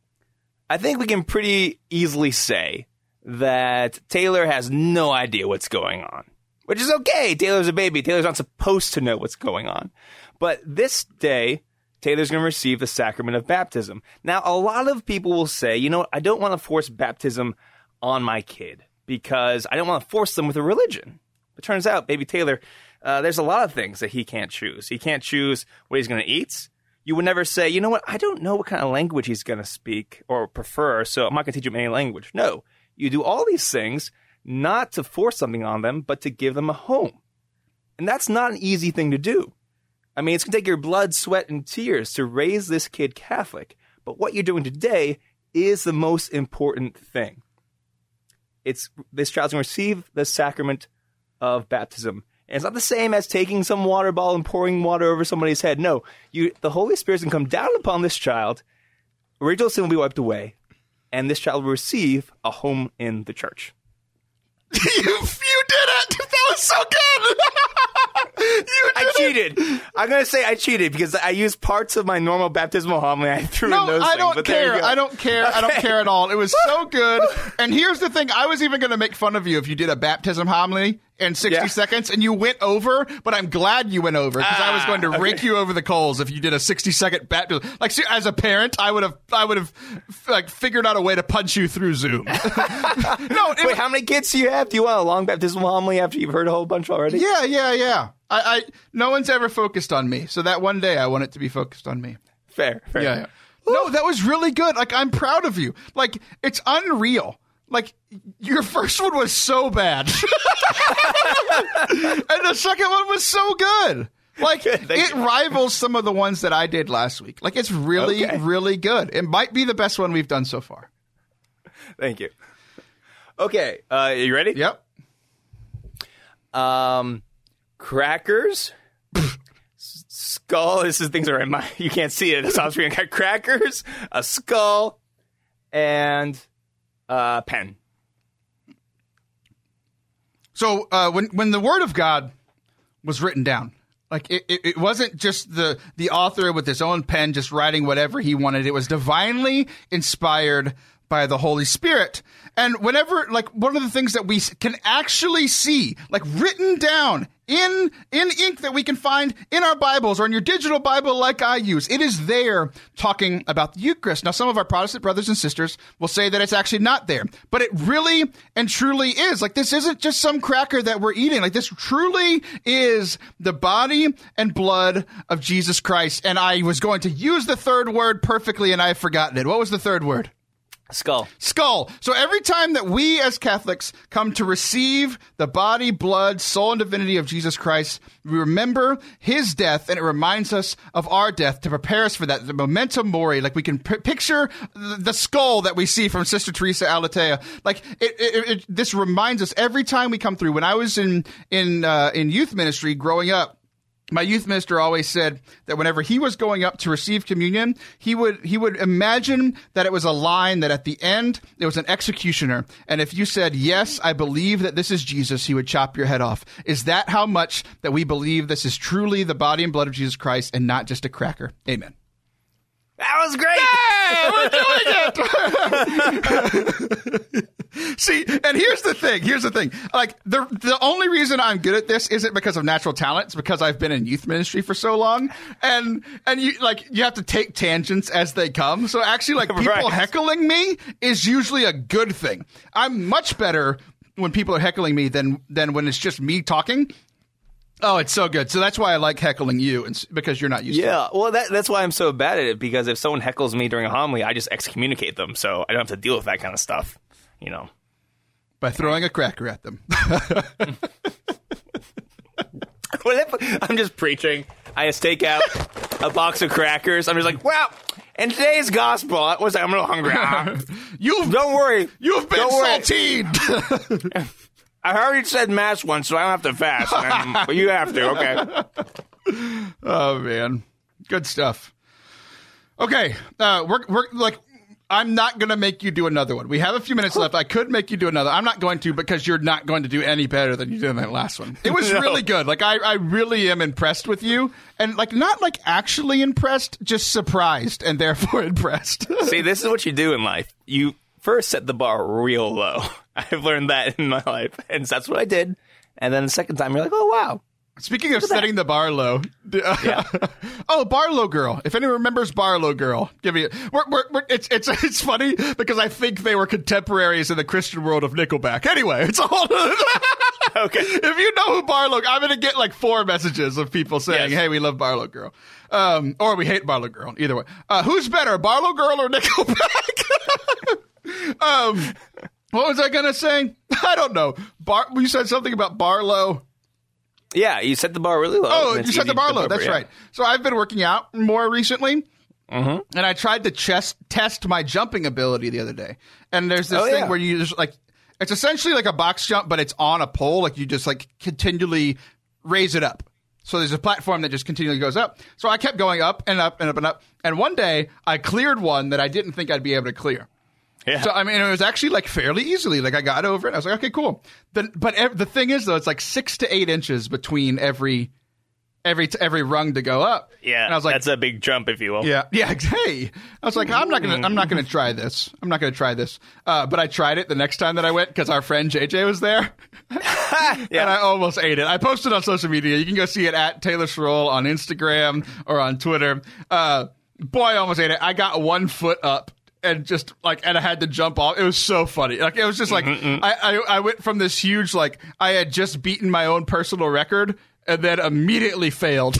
S4: I think we can pretty easily say that Taylor has no idea what's going on, which is okay. Taylor's a baby. Taylor's not supposed to know what's going on. But this day, Taylor's going to receive the sacrament of baptism. Now, a lot of people will say, you know what, I don't want to force baptism on my kid because I don't want to force them with a religion. But turns out, baby Taylor, uh, there's a lot of things that he can't choose. He can't choose what he's going to eat. You would never say, you know what, I don't know what kind of language he's going to speak or prefer, so I'm not going to teach him any language. No, you do all these things not to force something on them, but to give them a home. And that's not an easy thing to do. I mean, it's going to take your blood, sweat, and tears to raise this kid Catholic. But what you're doing today is the most important thing. It's this child's going to receive the sacrament of baptism. And it's not the same as taking some water bottle and pouring water over somebody's head. No, you, the Holy Spirit's going to come down upon this child. Original sin will be wiped away. And this child will receive a home in the church.
S3: you, you did it! That was so good! you did
S4: I
S3: it!
S4: cheated. I'm going to say I cheated because I used parts of my normal baptismal homily. I threw
S3: No,
S4: in those
S3: I
S4: things.
S3: don't
S4: but there you
S3: care.
S4: go.
S3: I don't care. I don't
S4: Okay.
S3: care at all. It was so good. And here's the thing. I was even going to make fun of you if you did a baptism homily in sixty
S4: Yeah.
S3: seconds and you went over, but I'm glad you went over because I was
S4: Ah,
S3: going to
S4: okay.
S3: rake you over the coals if you did a sixty second baptism. Like, see, as a parent, I would have, I would have like figured out a way to punch you through Zoom. no, it,
S4: Wait, how many kids do you have? Do you want a long baptismal homily after you've heard a whole bunch already?
S3: yeah, yeah, yeah. I, I, no one's ever focused on me. So that one day I want it to be focused on me.
S4: Fair, fair.
S3: Yeah, yeah. No, that was really good. Like, I'm proud of you. Like, it's unreal. Like, your first one was so bad. And the second one was so good. Like,
S4: Thank
S3: it
S4: you.
S3: rivals some of the ones that I did last week. Like, it's really,
S4: Okay.
S3: really good. It might be the best one we've done so far.
S4: Thank you. Okay, uh, are you ready?
S3: Yep.
S4: Um, crackers, s- skull. This is things are in my. You can't see it. It's on screen. Got crackers, a skull, and a pen.
S3: So uh, when when the Word of God was written down, like it, it, it wasn't just the the author with his own pen just writing whatever he wanted. It was divinely inspired by the Holy Spirit. And whenever, like, one of the things that we s- can actually see, like, written down in in ink that we can find in our Bibles or in your digital Bible like I use, it is there talking about the Eucharist. Now, some of our Protestant brothers and sisters will say that it's actually not there, but it really and truly is. Like, this isn't just some cracker that we're eating. Like, this truly is the body and blood of Jesus Christ. And I was going to use the third word perfectly, and I've forgotten it. What was the third word?
S4: Skull.
S3: Skull. So every time that we as Catholics come to receive the body, blood, soul, and divinity of Jesus Christ, we remember his death, and it reminds us of our death to prepare us for that. The memento mori, like we can p- picture the, the skull that we see from Sister Teresa Alatea. Like it, it, it, this reminds us every time we come through. When I was in in uh, in youth ministry growing up, my youth minister always said that whenever he was going up to receive communion, he would he would imagine that it was a line that at the end there was an executioner, and if you said, "Yes, I believe that this is Jesus," he would chop your head off. Is that how much that we believe this is truly the body and blood of Jesus Christ and not just a cracker? Amen.
S4: That was great.
S3: We're doing it! See, and here's the thing. Here's the thing. Like, the the only reason I'm good at this isn't because of natural talent. It's because I've been in youth ministry for so long. And, and you, like, you have to take tangents as they come. So actually, like, people
S4: Right.
S3: heckling me is usually a good thing. I'm much better when people are heckling me than, than when it's just me talking. Oh, it's so good. So that's why I like heckling you, and s- because you're not used to it.
S4: Yeah, well, that, that's why I'm so bad at it, because if someone heckles me during a homily, I just excommunicate them, so I don't have to deal with that kind of stuff, you know.
S3: By throwing a cracker at them.
S4: What if I'm just preaching, I just take out a box of crackers, I'm just like, wow, In today's gospel, I was like, I'm a little hungry. Uh,
S3: You've
S4: don't worry.
S3: You've been
S4: Don't worry.
S3: saltine.
S4: I already said mass once, so I don't have to fast. Man. But you have to, okay?
S3: Oh man, good stuff. Okay, uh, we're we're like. I'm not going to make you do another one. We have a few minutes left. I could make you do another. I'm not going to because you're not going to do any better than you did in that last one. It was
S4: No.
S3: really good. Like, I, I really am impressed with you. And, like, not, like, actually impressed, just surprised and therefore impressed.
S4: See, this is what you do in life. You first set the bar real low. I've learned that in my life. And that's what I did. And then the second time, you're like, oh, wow.
S3: Speaking of setting the bar low,
S4: Yeah.
S3: oh, Barlow Girl. If anyone remembers Barlow Girl, give me. A, we're, we're, we're, it's it's it's funny because I think they were contemporaries in the Christian world of Nickelback. Anyway, it's a whole.
S4: Okay.
S3: If you know who Barlow, I'm gonna get like four messages of people saying,
S4: Yes.
S3: "Hey, we love Barlow Girl," um, or we hate Barlow Girl. Either way, uh, who's better, Barlow Girl or Nickelback? um, what was I gonna say? I don't know. Bar. You said something about Barlow.
S4: Yeah, you set the bar really low.
S3: Oh,
S4: and it's
S3: you set
S4: easy
S3: the
S4: to
S3: bar
S4: jump
S3: low.
S4: over,
S3: That's
S4: yeah.
S3: right. So I've been working out more recently,
S4: Mhm.
S3: and I tried to chest test my jumping ability the other day. And there's this
S4: Oh,
S3: thing
S4: yeah.
S3: where you just like it's essentially like a box jump, but it's on a pole. Like you just like continually raise it up. So there's a platform that just continually goes up. So I kept going up and up and up and up. And one day I cleared one that I didn't think I'd be able to clear.
S4: Yeah.
S3: So I mean, it was actually like fairly easily. Like I got over it. I was like, okay, cool. The, but ev- the thing is, though, it's like six to eight inches between every every every rung to go up.
S4: Yeah,
S3: and I was like,
S4: that's a big jump, if you will.
S3: yeah, yeah. Hey, I was like, I'm not gonna, I'm not gonna try this. I'm not gonna try this. Uh, but I tried it the next time that I went because our friend J J was there, and I almost ate it. I posted on social media. You can go see it at Taylor Schroll on Instagram or on Twitter. Uh, boy, I almost ate it. I got one foot up. And just like, and I had to jump off. It was so funny. Like, it was just like, I, I, I went from this huge, like, I had just beaten my own personal record and then immediately failed.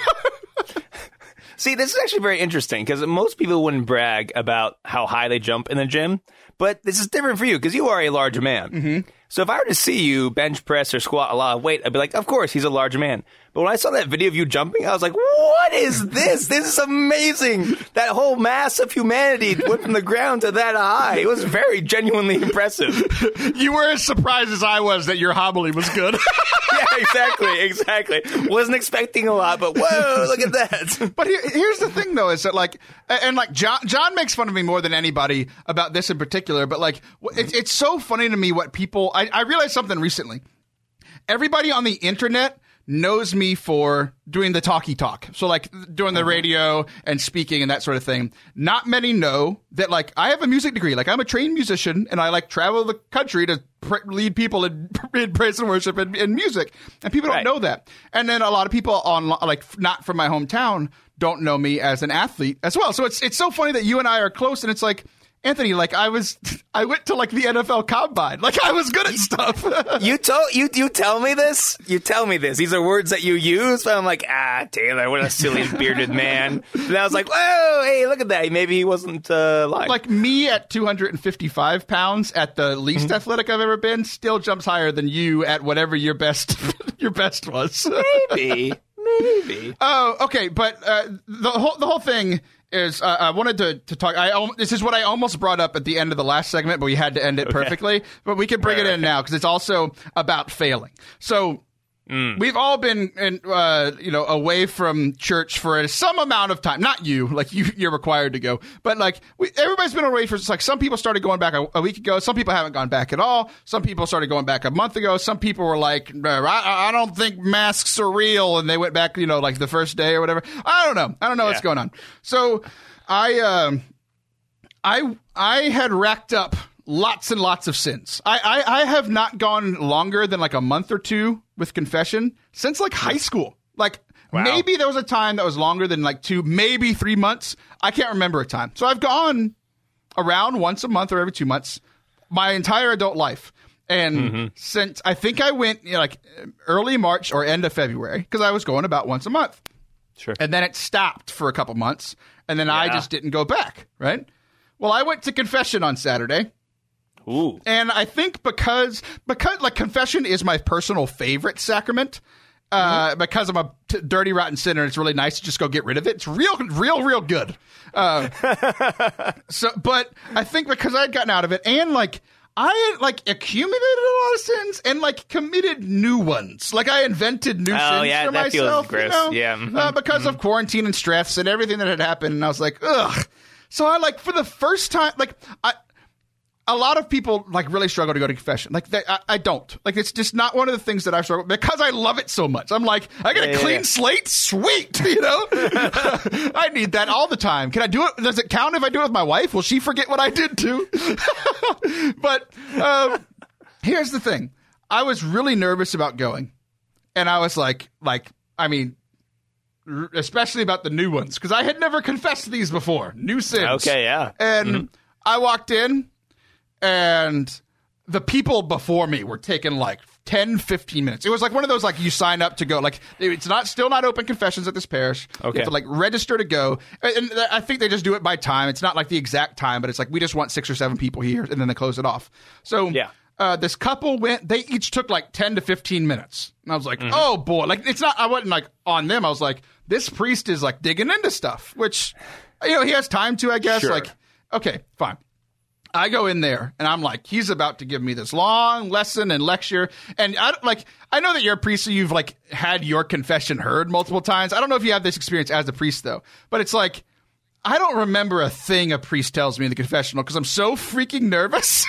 S4: See, this is actually very interesting because most people wouldn't brag about how high they jump in the gym, but this is different for you because you are a large man. Mm-hmm. So if I were to see you bench press or squat a lot of weight, I'd be like, of course, he's a large man. But when I saw that video of you jumping, I was like, what is this? This is amazing. That whole mass of humanity went from the ground to that high. It was very genuinely impressive.
S3: You were as surprised as I was that your homily was good.
S4: Yeah, exactly, exactly. Wasn't expecting a lot, but whoa, look at that.
S3: But here, here's the thing, though, is that like, and like John, John makes fun of me more than anybody about this in particular. But like, it, it's so funny to me what people. I, I realized something recently. Everybody on the internet knows me for doing the talkie talk. So like doing the radio and speaking and that sort of thing. Not many know that like I have a music degree. Like I'm a trained musician and I like travel the country to pr- lead people in, in praise and worship and, and music. And people don't
S4: Right.
S3: know that. And then a lot of people on like not from my hometown don't know me as an athlete as well. So it's it's so funny that you and I are close and it's like, Anthony, like I was, I went to like the N F L Combine. Like I was good at stuff.
S4: You told you you tell me this. You tell me this. These are words that you use. But I'm like, ah, Taylor, what a silly bearded man. And I was like, whoa, hey, look at that. Maybe he wasn't uh, lying.
S3: Like me at two hundred fifty-five pounds at the least
S4: Mm-hmm.
S3: athletic I've ever been still jumps higher than you at whatever your best, your best was.
S4: maybe, maybe.
S3: Oh, okay. But uh, the whole the whole thing is, uh, I wanted to, to talk. I al- this is what I almost brought up at the end of the last segment, but we had to end it perfectly. But we can bring
S4: Right,
S3: it in
S4: right.
S3: now because it's also about failing. So. We've all been, in, uh, you know, away from church for some amount of time. Not you, like you, you're required to go, but like we, everybody's been away for. It's like some people started going back a, a week ago. Some people haven't gone back at all. Some people started going back a month ago. Some people were like, I, I don't think masks are real, and they went back, you know, like the first day or whatever. I don't know. I don't know what's
S4: Yeah.
S3: going on. So I, um, I, I had racked up lots and lots of sins. I, I, I have not gone longer than like a month or two with confession since like high school. Like
S4: Wow.
S3: maybe there was a time that was longer than like two, maybe three months. I can't remember a time. So I've gone around once a month or every two months my entire adult life. And
S4: Mm-hmm.
S3: since I think I went you know, like early March or end of February because I was going about once a month.
S4: Sure.
S3: And then it stopped for a couple months. And then I
S4: Yeah.
S3: just didn't go back. Right. Well, I went to confession on Saturday.
S4: Ooh.
S3: And I think because because like confession is my personal favorite sacrament, uh,
S4: mm-hmm.
S3: because I'm a t- dirty, rotten sinner. It's really nice to just go get rid of it. It's real, real, real good. Uh, so, but I think because I had gotten out of it, and like I had like accumulated a lot of sins and like committed new ones. Like I invented new
S4: oh,
S3: sins
S4: yeah,
S3: for
S4: that
S3: myself.
S4: Feels gross.
S3: You know?
S4: Yeah, mm-hmm.
S3: uh, because
S4: mm-hmm.
S3: of quarantine and stress and everything that had happened, and I was like, ugh. So I like for the first time, like I. A lot of people like really struggle to go to confession. Like they, I, I don't. Like it's just not one of the things that I struggle because I love it so much. I'm like, I got a
S4: yeah,
S3: clean
S4: yeah, yeah.
S3: slate, sweet. You know, I need that all the time. Can I do it? Does it count if I do it with my wife? Will she forget what I did too? But um, here's the thing: I was really nervous about going, and I was like, like, I mean. Especially about the new ones because I had never confessed these before. New sins.
S4: Okay, yeah.
S3: And
S4: mm-hmm.
S3: I walked in. And the people before me were taking like ten, fifteen minutes. It was like one of those, like you sign up to go. Like it's not still not open confessions at this parish.
S4: Okay.
S3: You have to like register to go. And I think they just do it by time. It's not like the exact time, but it's like we just want six or seven people here and then they close it off. So
S4: yeah.
S3: uh, this couple went, they each took like ten to fifteen minutes. And I was like,
S4: mm-hmm.
S3: oh boy. Like it's not, I wasn't like on them. I was like, this priest is like digging into stuff, which, you know, he has time to, I guess.
S4: Sure.
S3: Like, okay, fine. I go in there and I'm like, he's about to give me this long lesson and lecture. And I like, I know that you're a priest, so you've like had your confession heard multiple times. I don't know if you have this experience as a priest though, but it's like, I don't remember a thing a priest tells me in the confessional because I'm so freaking nervous.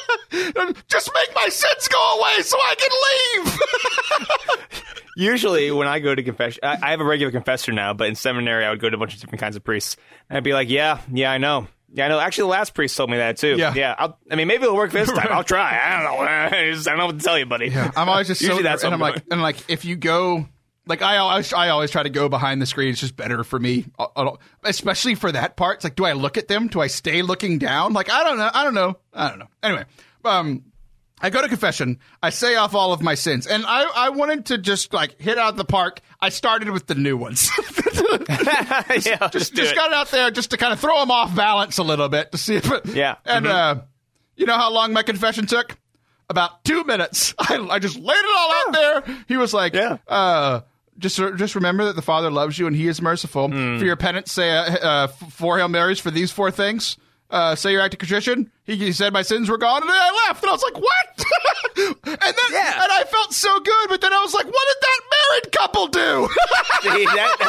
S3: Just make my sins go away so I can leave.
S4: Usually when I go to confession, I, I have a regular confessor now, but in seminary I would go to a bunch of different kinds of priests. And I'd be like, yeah, yeah, I know. Yeah, I know. Actually, the last priest told me that, too.
S3: Yeah.
S4: Yeah. I'll, I mean, maybe it'll work this time. I'll try. I don't know. I, just, I don't know what to tell you, buddy.
S3: Yeah. I'm always just
S4: Usually
S3: so...
S4: that's
S3: and I'm
S4: what I'm
S3: like, and like, if you go... Like, I always, I always try to go behind the screen. It's just better for me, especially for that part. It's like, do I look at them? Do I stay looking down? Like, I don't know. I don't know. I don't know. Anyway, um... I go to confession. I say off all of my sins. And I, I wanted to just, like, hit out the park. I started with the new ones. just
S4: yeah,
S3: just, just got it out there just to kind of throw them off balance a little bit to see if it...
S4: Yeah.
S3: And
S4: mm-hmm.
S3: uh, you know how long my confession took? About two minutes. I, I just laid it all out there. He was like,
S4: yeah.
S3: uh... Just, just remember that the Father loves you and He is merciful. Mm. For your penance, say uh, uh, four Hail Marys for these four things. Uh, say your act of contrition. He, he said my sins were gone, and then I left. And I was like, what? and then,
S4: yeah.
S3: and I felt so good, but then I was like, what did that married couple do?
S4: See,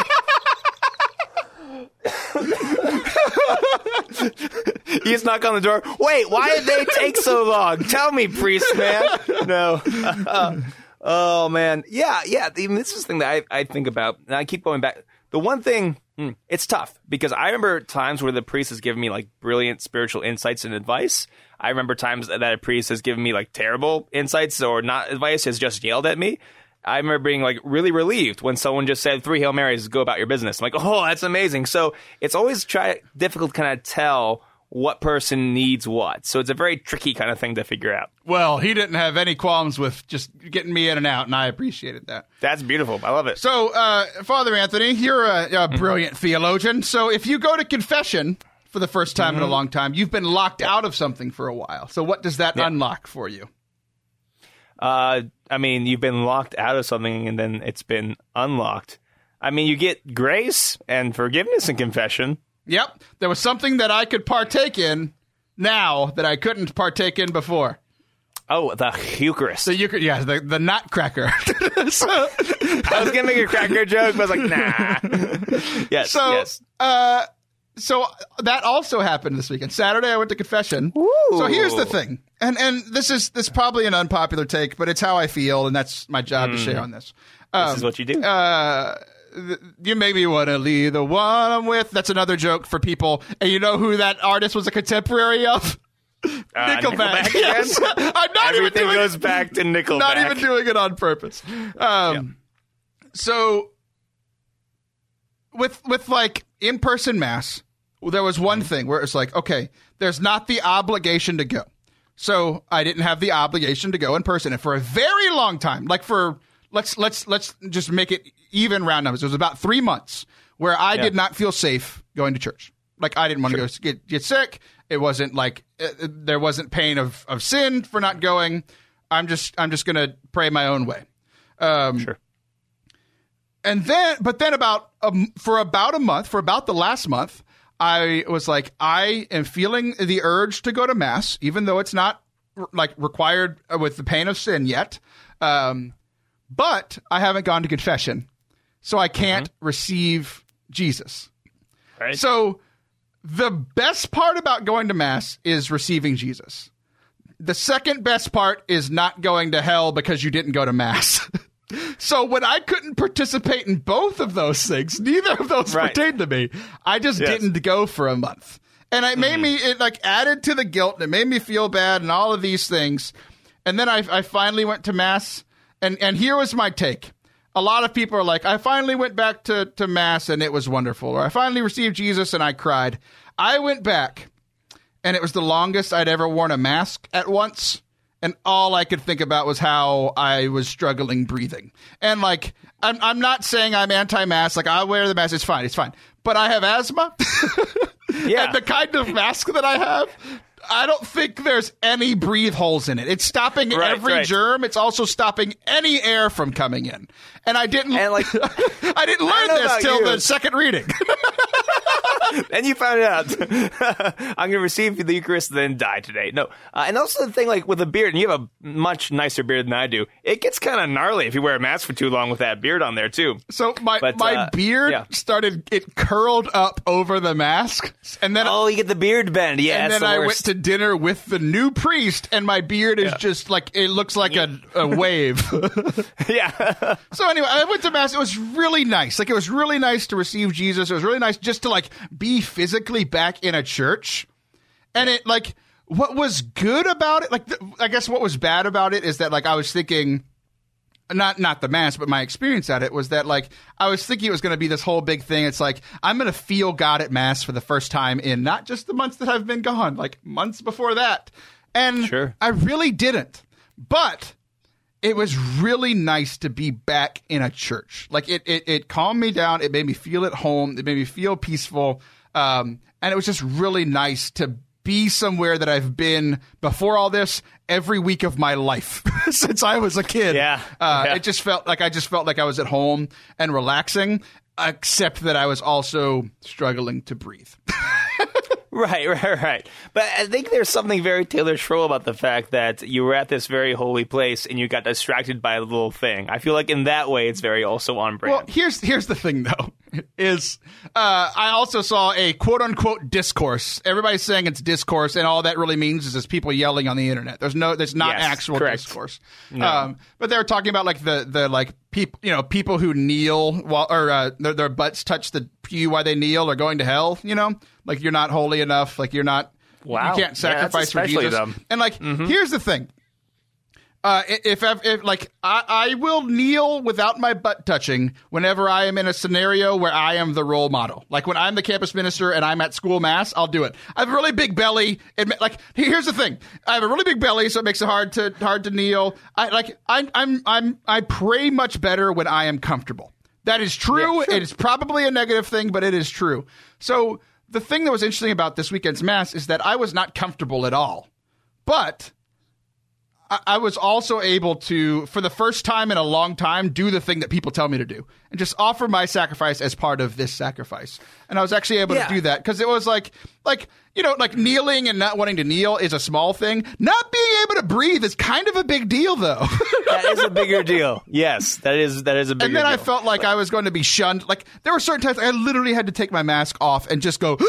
S4: that, you just knock on the door. Wait, why did they take so long? Tell me, priest man. No. Uh, oh, man. Yeah, yeah. Even this is the thing that I, I think about, and I keep going back. The one thing, it's tough because I remember times where the priest has given me like brilliant spiritual insights and advice. I remember times that a priest has given me like terrible insights or not advice, has just yelled at me. I remember being like really relieved when someone just said three Hail Marys, go about your business. I'm like, oh, that's amazing. So it's always try difficult to kind of tell what person needs what. So it's a very tricky kind of thing to figure out.
S3: Well, he didn't have any qualms with just getting me in and out, and I appreciated that.
S4: That's beautiful. I love it.
S3: So, uh, Father Anthony, you're a, a brilliant mm-hmm. theologian. So if you go to confession for the first time mm-hmm. in a long time, you've been locked out of something for a while. So what does that yeah. unlock for you?
S4: Uh, I mean, you've been locked out of something, and then it's been unlocked. I mean, you get grace and forgiveness in confession.
S3: Yep. There was something that I could partake in now that I couldn't partake in before.
S4: Oh, the Eucharist.
S3: The Eucharist, yeah, the, the nutcracker. so,
S4: I was going to make a cracker joke, but I was like, nah. yes,
S3: so,
S4: yes.
S3: Uh, so that also happened this weekend. Saturday, I went to confession.
S4: Ooh.
S3: So here's the thing. And and this is this is probably an unpopular take, but it's how I feel, and that's my job mm. to share on this. Um,
S4: this is what you do.
S3: Uh, you maybe want to leave the one I'm with. That's another joke for people. And you know who that artist was a contemporary of?
S4: Uh,
S3: Nickelback.
S4: Nickelback
S3: Yes. I'm not
S4: Everything
S3: even doing
S4: goes back to Nickelback.
S3: Not even doing it on purpose. Um,
S4: yeah.
S3: So with with like in-person mass, there was one thing where it's like, okay, there's not the obligation to go. So I didn't have the obligation to go in person, and for a very long time, like for let's let's let's just make it even round numbers. It was about three months where I yeah. did not feel safe going to church. Like I didn't want sure. to go get get sick. It wasn't like uh, there wasn't pain of, of sin for not going. I'm just I'm just gonna pray my own way. Um,
S4: sure.
S3: and then, but then about um, for about a month, for about the last month, I was like, I am feeling the urge to go to mass, even though it's not like required with the pain of sin yet. Um, but I haven't gone to confession, so I can't mm-hmm. receive Jesus.
S4: Right.
S3: So the best part about going to mass is receiving Jesus. The second best part is not going to hell because you didn't go to mass. So when I couldn't participate in both of those things, neither of those
S4: right.
S3: pertained to me. I just yes. didn't go for a month. And it made mm. me, it like added to the guilt. And it made me feel bad and all of these things. And then I, I finally went to mass. And, and here was my take. A lot of people are like, I finally went back to, to mass and it was wonderful. Or I finally received Jesus and I cried. I went back and it was the longest I'd ever worn a mask at once. And all I could think about was how I was struggling breathing. And, like, I'm, I'm not saying I'm anti-mask. Like, I wear the mask. It's fine. It's fine. But I have asthma.
S4: Yeah.
S3: And the kind of mask that I have, I don't think there's any breathe holes in it. It's stopping
S4: right,
S3: every
S4: right.
S3: germ. It's also stopping any air from coming in. And I didn't,
S4: and like,
S3: I didn't learn this till
S4: you.
S3: the second reading.
S4: And you found out I'm going to receive the Eucharist, then die today. No, uh, and also the thing, like with a beard, and you have a much nicer beard than I do. It gets kind of gnarly if you wear a mask for too long with that beard on there too.
S3: So my
S4: but,
S3: my
S4: uh,
S3: beard
S4: yeah.
S3: started, it curled up over the mask, and then
S4: oh, you get the beard bend. Yeah,
S3: and then
S4: the
S3: I
S4: worst.
S3: went to dinner with the new priest, and my beard is
S4: yeah.
S3: just like it looks like a, a wave.
S4: Yeah.
S3: So anyway, I went to mass. It was really nice. Like it was really nice to receive Jesus. It was really nice just to like be physically back in a church. And it like what was good about it, like the, I guess what was bad about it is that like I was thinking not not the mass, but my experience at it was that like I was thinking it was going to be this whole big thing. It's like I'm going to feel God at mass for the first time in not just the months that I've been gone, like months before that. And
S4: sure.
S3: I really didn't. But it was really nice to be back in a church. Like it, it, it calmed me down. It made me feel at home. It made me feel peaceful. Um, and it was just really nice to be somewhere that I've been before all this every week of my life since I was a kid.
S4: Yeah.
S3: Uh,
S4: yeah.
S3: It just felt like I just felt like I was at home and relaxing, except that I was also struggling to breathe.
S4: Right, right, right. But I think there's something very Taylor Schroll about the fact that you were at this very holy place and you got distracted by a little thing. I feel like in that way, it's very also on brand.
S3: Well, here's here's the thing, though, is uh, I also saw a quote-unquote discourse. Everybody's saying it's discourse, and all that really means is it's people yelling on the internet. There's no, there's not
S4: yes,
S3: actual
S4: correct.
S3: discourse.
S4: No.
S3: Um, but they were talking about like the the like people, you know, people who kneel while or uh, their, their butts touch the pew while they kneel are going to hell. You know, like you're not holy enough. Like you're not.
S4: Wow.
S3: You can't sacrifice
S4: yeah,
S3: for Jesus.
S4: Dumb.
S3: And like,
S4: mm-hmm.
S3: here's the thing. Uh, if, if, if like I, I will kneel without my butt touching whenever I am in a scenario where I am the role model. Like when I'm the campus minister and I'm at school mass, I'll do it. I have a really big belly. It, like here's the thing, I have a really big belly, so it makes it hard to hard to kneel. I like I, I'm I'm I pray much better when I am comfortable. That is true.
S4: Yeah, sure.
S3: It is probably a negative thing, but it is true. So the thing that was interesting about this weekend's mass is that I was not comfortable at all, but I was also able to, for the first time in a long time, do the thing that people tell me to do and just offer my sacrifice as part of this sacrifice. And I was actually able
S4: yeah.
S3: to do that because it was like, like, you know, like kneeling and not wanting to kneel is a small thing. Not being able to breathe is kind of a big deal, though.
S4: That is a bigger deal. Yes, that is that is a bigger deal.
S3: And then
S4: deal.
S3: I felt like I was going to be shunned. Like there were certain times I literally had to take my mask off and just go,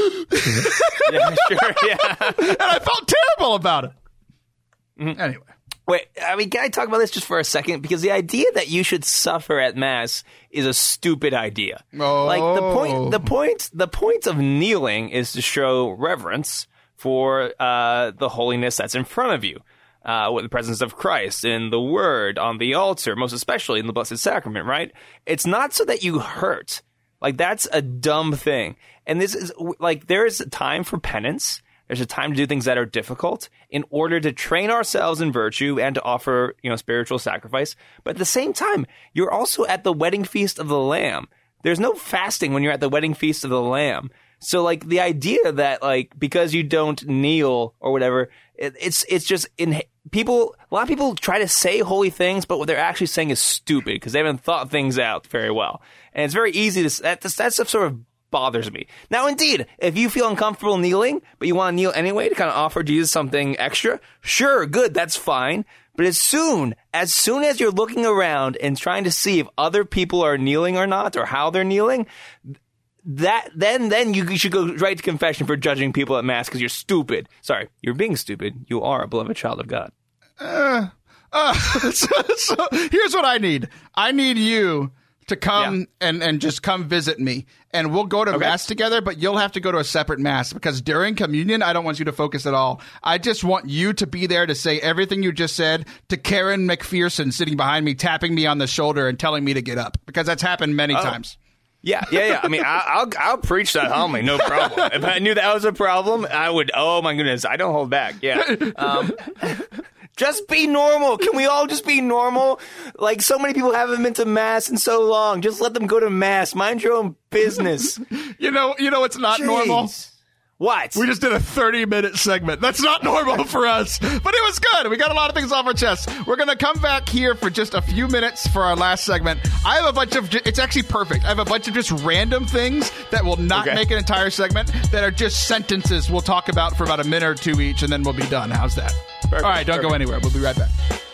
S4: yeah, sure, yeah.
S3: And I felt terrible about it. Mm-hmm. Anyway.
S4: Wait, I mean, can I talk about this just for a second? Because the idea that you should suffer at mass is a stupid idea.
S3: Oh.
S4: Like the point, the point, the point of kneeling is to show reverence for uh, the holiness that's in front of you, uh, with the presence of Christ in the Word on the altar, most especially in the Blessed Sacrament. Right? It's not so that you hurt. Like that's a dumb thing. And this is like there is a time for penance. There's a time to do things that are difficult in order to train ourselves in virtue and to offer, you know, spiritual sacrifice. But at the same time, you're also at the wedding feast of the Lamb. There's no fasting when you're at the wedding feast of the Lamb. So, like, the idea that, like, because you don't kneel or whatever, it, it's it's just in, people, a lot of people try to say holy things, but what they're actually saying is stupid because they haven't thought things out very well. And it's very easy to, that, that stuff sort of bothers me. Now, indeed, if you feel uncomfortable kneeling, but you want to kneel anyway to kind of offer Jesus something extra, sure, good, that's fine. But as soon, as soon as you're looking around and trying to see if other people are kneeling or not, or how they're kneeling, that then then you should go right to confession for judging people at Mass because you're stupid. Sorry, you're being stupid. You are a beloved child of God.
S3: Uh, uh, so, so here's what I need. I need you to come yeah. and, and just come visit me. And we'll go to okay. Mass together, but you'll have to go to a separate Mass because during communion, I don't want you to focus at all. I just want you to be there to say everything you just said to Karen McPherson sitting behind me, tapping me on the shoulder and telling me to get up because that's happened many oh. times.
S4: Yeah, yeah, yeah. I mean, I, I'll I'll preach that homily, no problem. If I knew that was a problem, I would, oh my goodness, I don't hold back. Yeah. Um, Just be normal. Can we all just be normal? Like, so many people haven't been to Mass in so long. Just let them go to Mass. Mind your own business.
S3: you know, you know, it's not
S4: Jeez.
S3: normal.
S4: What?
S3: We just did a thirty-minute segment. That's not normal for us, but it was good. We got a lot of things off our chest. We're going to come back here for just a few minutes for our last segment. I have a bunch of, it's actually perfect. I have a bunch of just random things that will not okay. make an entire segment that are just sentences we'll talk about for about a minute or two each, and then we'll be done. How's that? Perfect. All right, don't Perfect. go anywhere. We'll be right back.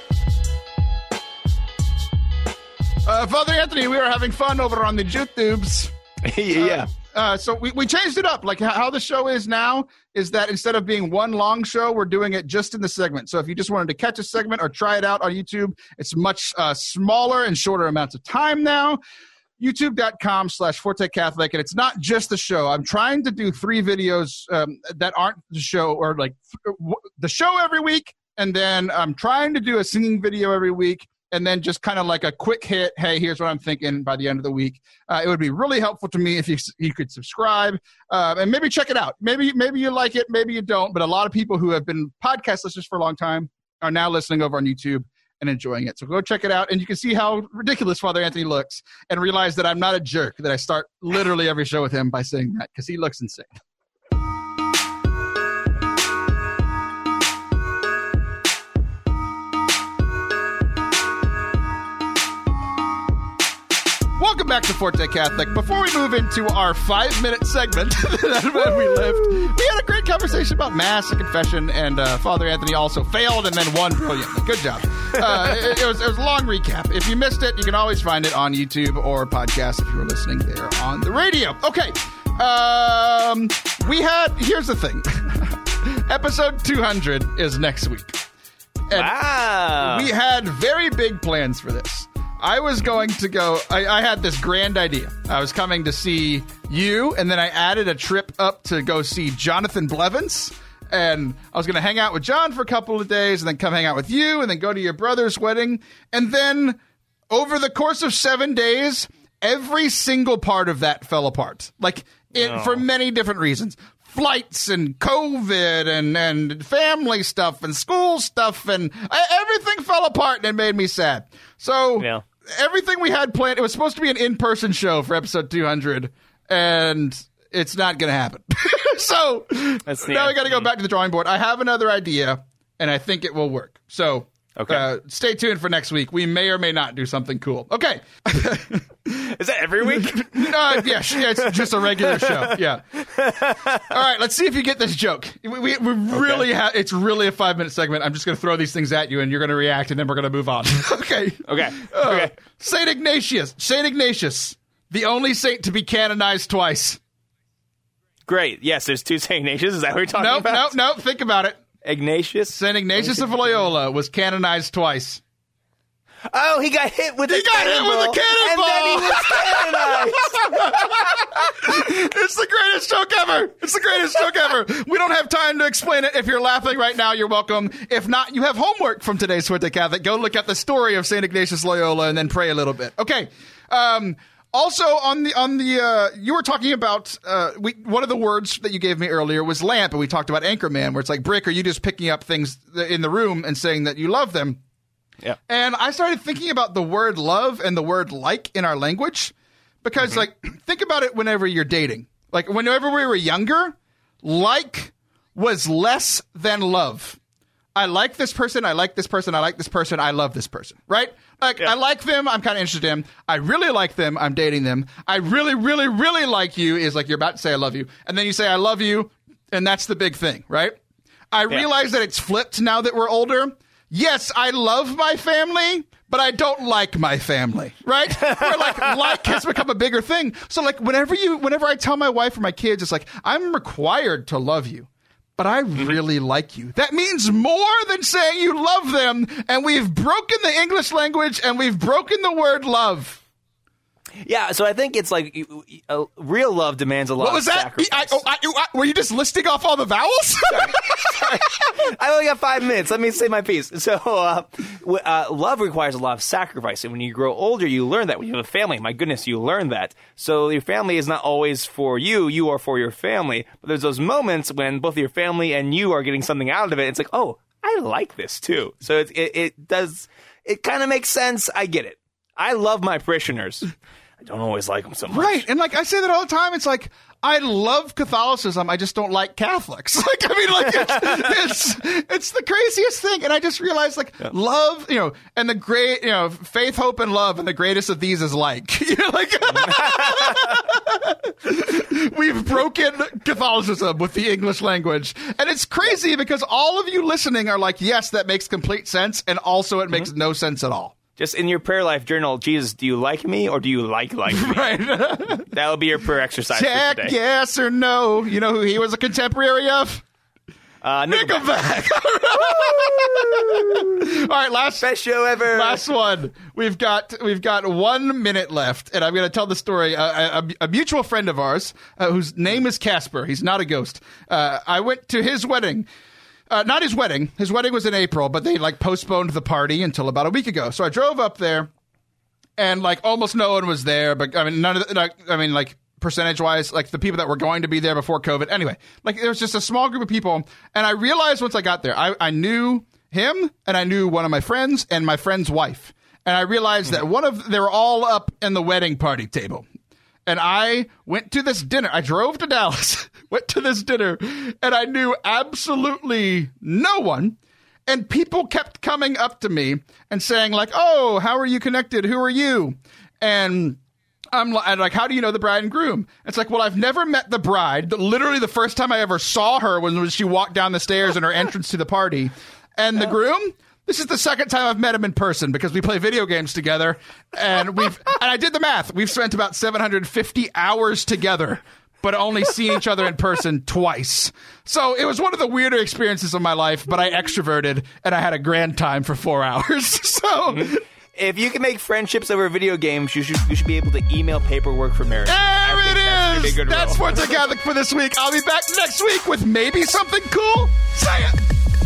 S3: Uh, Father Anthony, we are having fun over on the YouTubes.
S4: yeah.
S3: Uh, Uh, so we, we changed it up. Like how the show is now is that instead of being one long show, we're doing it just in the segment. So if you just wanted to catch a segment or try it out on YouTube, it's much uh, smaller and shorter amounts of time now. YouTube.com slash Forte Catholic. And it's not just the show. I'm trying to do three videos um, that aren't the show or like th- the show every week. And then I'm trying to do a singing video every week. And then just kind of like a quick hit, hey, here's what I'm thinking by the end of the week. Uh, it would be really helpful to me if you, you could subscribe uh, and maybe check it out. Maybe maybe you like it, maybe you don't. But a lot of people who have been podcast listeners for a long time are now listening over on YouTube and enjoying it. So go check it out, and you can see how ridiculous Father Anthony looks and realize that I'm not a jerk, that I start literally every show with him by saying that because he looks insane. Welcome back to Forte Catholic. Before we move into our five-minute segment that we left, we had a great conversation about Mass and confession, and uh, Father Anthony also failed and then won brilliantly. Good job. Uh, it, it, was, it was a long recap. If you missed it, you can always find it on YouTube or podcast if you were listening there on the radio. Okay. Um, we had, here's the thing. Episode two hundred is next week. And
S4: wow.
S3: We had very big plans for this. I was going to go, I, I had this grand idea. I was coming to see you, and then I added a trip up to go see Jonathan Blevins. And I was going to hang out with John for a couple of days, and then come hang out with you, and then go to your brother's wedding. And then over the course of seven days, every single part of that fell apart. Like, it, oh. for many different reasons. Flights and COVID and, and family stuff and school stuff, and I, everything fell apart, and it made me sad. So yeah. everything we had planned, it was supposed to be an in-person show for episode two hundred, and it's not going to happen. So That's now we got to go back to the drawing board. I have another idea, and I think it will work. So okay. uh, stay tuned for next week. We may or may not do something cool. Okay.
S4: Is that every week?
S3: uh, yeah, it's just a regular show. Yeah. All right, let's see if you get this joke. We, we, we really okay. have. It's really a five minute segment. I'm just going to throw these things at you, and you're going to react, and then we're going to move on. Okay.
S4: Okay.
S3: Uh,
S4: okay.
S3: Saint Ignatius. Saint Ignatius, the only saint to be canonized twice.
S4: Great. Yes, there's two Saint Ignatius. Is that what we're talking
S3: nope,
S4: about?
S3: Nope, nope. Think about it.
S4: Ignatius.
S3: Saint Ignatius of Loyola was canonized twice.
S4: Oh, he got hit with
S3: he
S4: a
S3: got
S4: cannonball.
S3: hit with a cannonball.
S4: And then he was canonized.
S3: It's the greatest joke ever. It's the greatest joke ever. We don't have time to explain it. If you're laughing right now, you're welcome. If not, you have homework from today's Forte Catholic. Go look at the story of Saint Ignatius Loyola and then pray a little bit. Okay. Um, also, on the on the uh, you were talking about uh, we, one of the words that you gave me earlier was lamp, and we talked about Anchorman, where it's like, Brick, are you just picking up things in the room and saying that you love them?
S4: Yeah.
S3: And I started thinking about the word love and the word like in our language, because mm-hmm. like, think about it whenever you're dating. Like, whenever we were younger, like was less than love. I like this person, I like this person, I like this person, I love this person, right? Like, yeah. I like them, I'm kind of interested in them. I really like them, I'm dating them. I really, really, really like you is like you're about to say I love you. And then you say I love you, and that's the big thing, right? I yeah. realize that it's flipped now that we're older. Yes, I love my family, but I don't like my family, right? Where like like has become a bigger thing. So like whenever you, whenever I tell my wife or my kids, it's like, I'm required to love you, but I really like you. That means more than saying you love them, and we've broken the English language, and we've broken the word love.
S4: Yeah, so I think it's like uh, real love demands a lot
S3: what was
S4: of
S3: that?
S4: sacrifice.
S3: I, oh, I, I, were you just listing off all the vowels?
S4: Sorry. Sorry. I only got five minutes. Let me say my piece. So uh, w- uh, love requires a lot of sacrifice. And when you grow older, you learn that. When you have a family, my goodness, you learn that. So your family is not always for you. You are for your family. But there's those moments when both your family and you are getting something out of it. It's like, oh, I like this too. So it, it, it does, it kind of makes sense. I get it. I love my parishioners. I don't always like them so much.
S3: Right. And like I say that all the time. It's like, I love Catholicism. I just don't like Catholics. Like, I mean, like, it's, it's, it's the craziest thing. And I just realized, like, yeah. love, you know, and the great, you know, faith, hope, and love, and the greatest of these is like. You know, like, we've broken Catholicism with the English language. And it's crazy because all of you listening are like, yes, that makes complete sense. And also, it mm-hmm. makes no sense at all.
S4: Just in your prayer life journal, Jesus, do you like me or do you like like me?
S3: Right.
S4: That'll be your prayer exercise
S3: Check
S4: for today.
S3: Yes or no. You know who he was a contemporary of?
S4: Uh,
S3: Nickelback. All right, last
S4: best show ever.
S3: Last one. We've got we've got one minute left, and I'm going to tell the story. Uh, a, a mutual friend of ours, uh, whose name is Casper. He's not a ghost. Uh, I went to his wedding. Uh, not his wedding. His wedding was in April, but they like postponed the party until about a week ago. So I drove up there, and like almost no one was there. But I mean, none of the, I mean, like percentage wise, like the people that were going to be there before COVID. Anyway, like there was just a small group of people, and I realized once I got there, I, I knew him, and I knew one of my friends and my friend's wife, and I realized that one of they were all up in the wedding party table. And I went to this dinner. I drove to Dallas, went to this dinner, and I knew absolutely no one. And people kept coming up to me and saying, like, oh, how are you connected? Who are you? And I'm like, how do you know the bride and groom? It's like, well, I've never met the bride. Literally the first time I ever saw her was when she walked down the stairs in her entrance to the party. And the groom? This is the second time I've met him in person because we play video games together, and we've and I did the math. We've spent about seven hundred fifty hours together, but only seen each other in person twice. So it was one of the weirder experiences of my life, but I extroverted, and I had a grand time for four hours. So
S4: if you can make friendships over video games, you should you should be able to email paperwork for marriage.
S3: There it is. That's Sports and Catholic for this week. I'll be back next week with maybe something cool. Say it.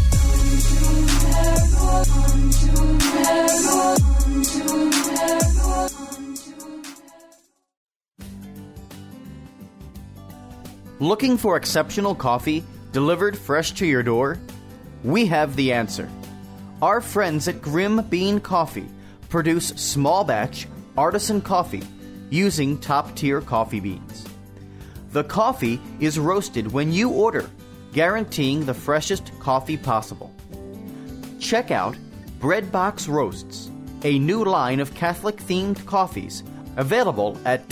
S1: Looking for exceptional coffee delivered fresh to your door? We have the answer. Our friends at Grim Bean Coffee produce small batch artisan coffee using top-tier coffee beans. The coffee is roasted when you order, guaranteeing the freshest coffee possible. Check out Breadbox Roasts, a new line of Catholic-themed coffees available at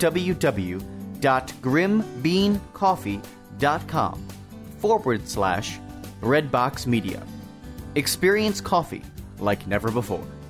S1: www.grimbeancoffee.com forward slash Breadbox Media. Experience coffee like never before.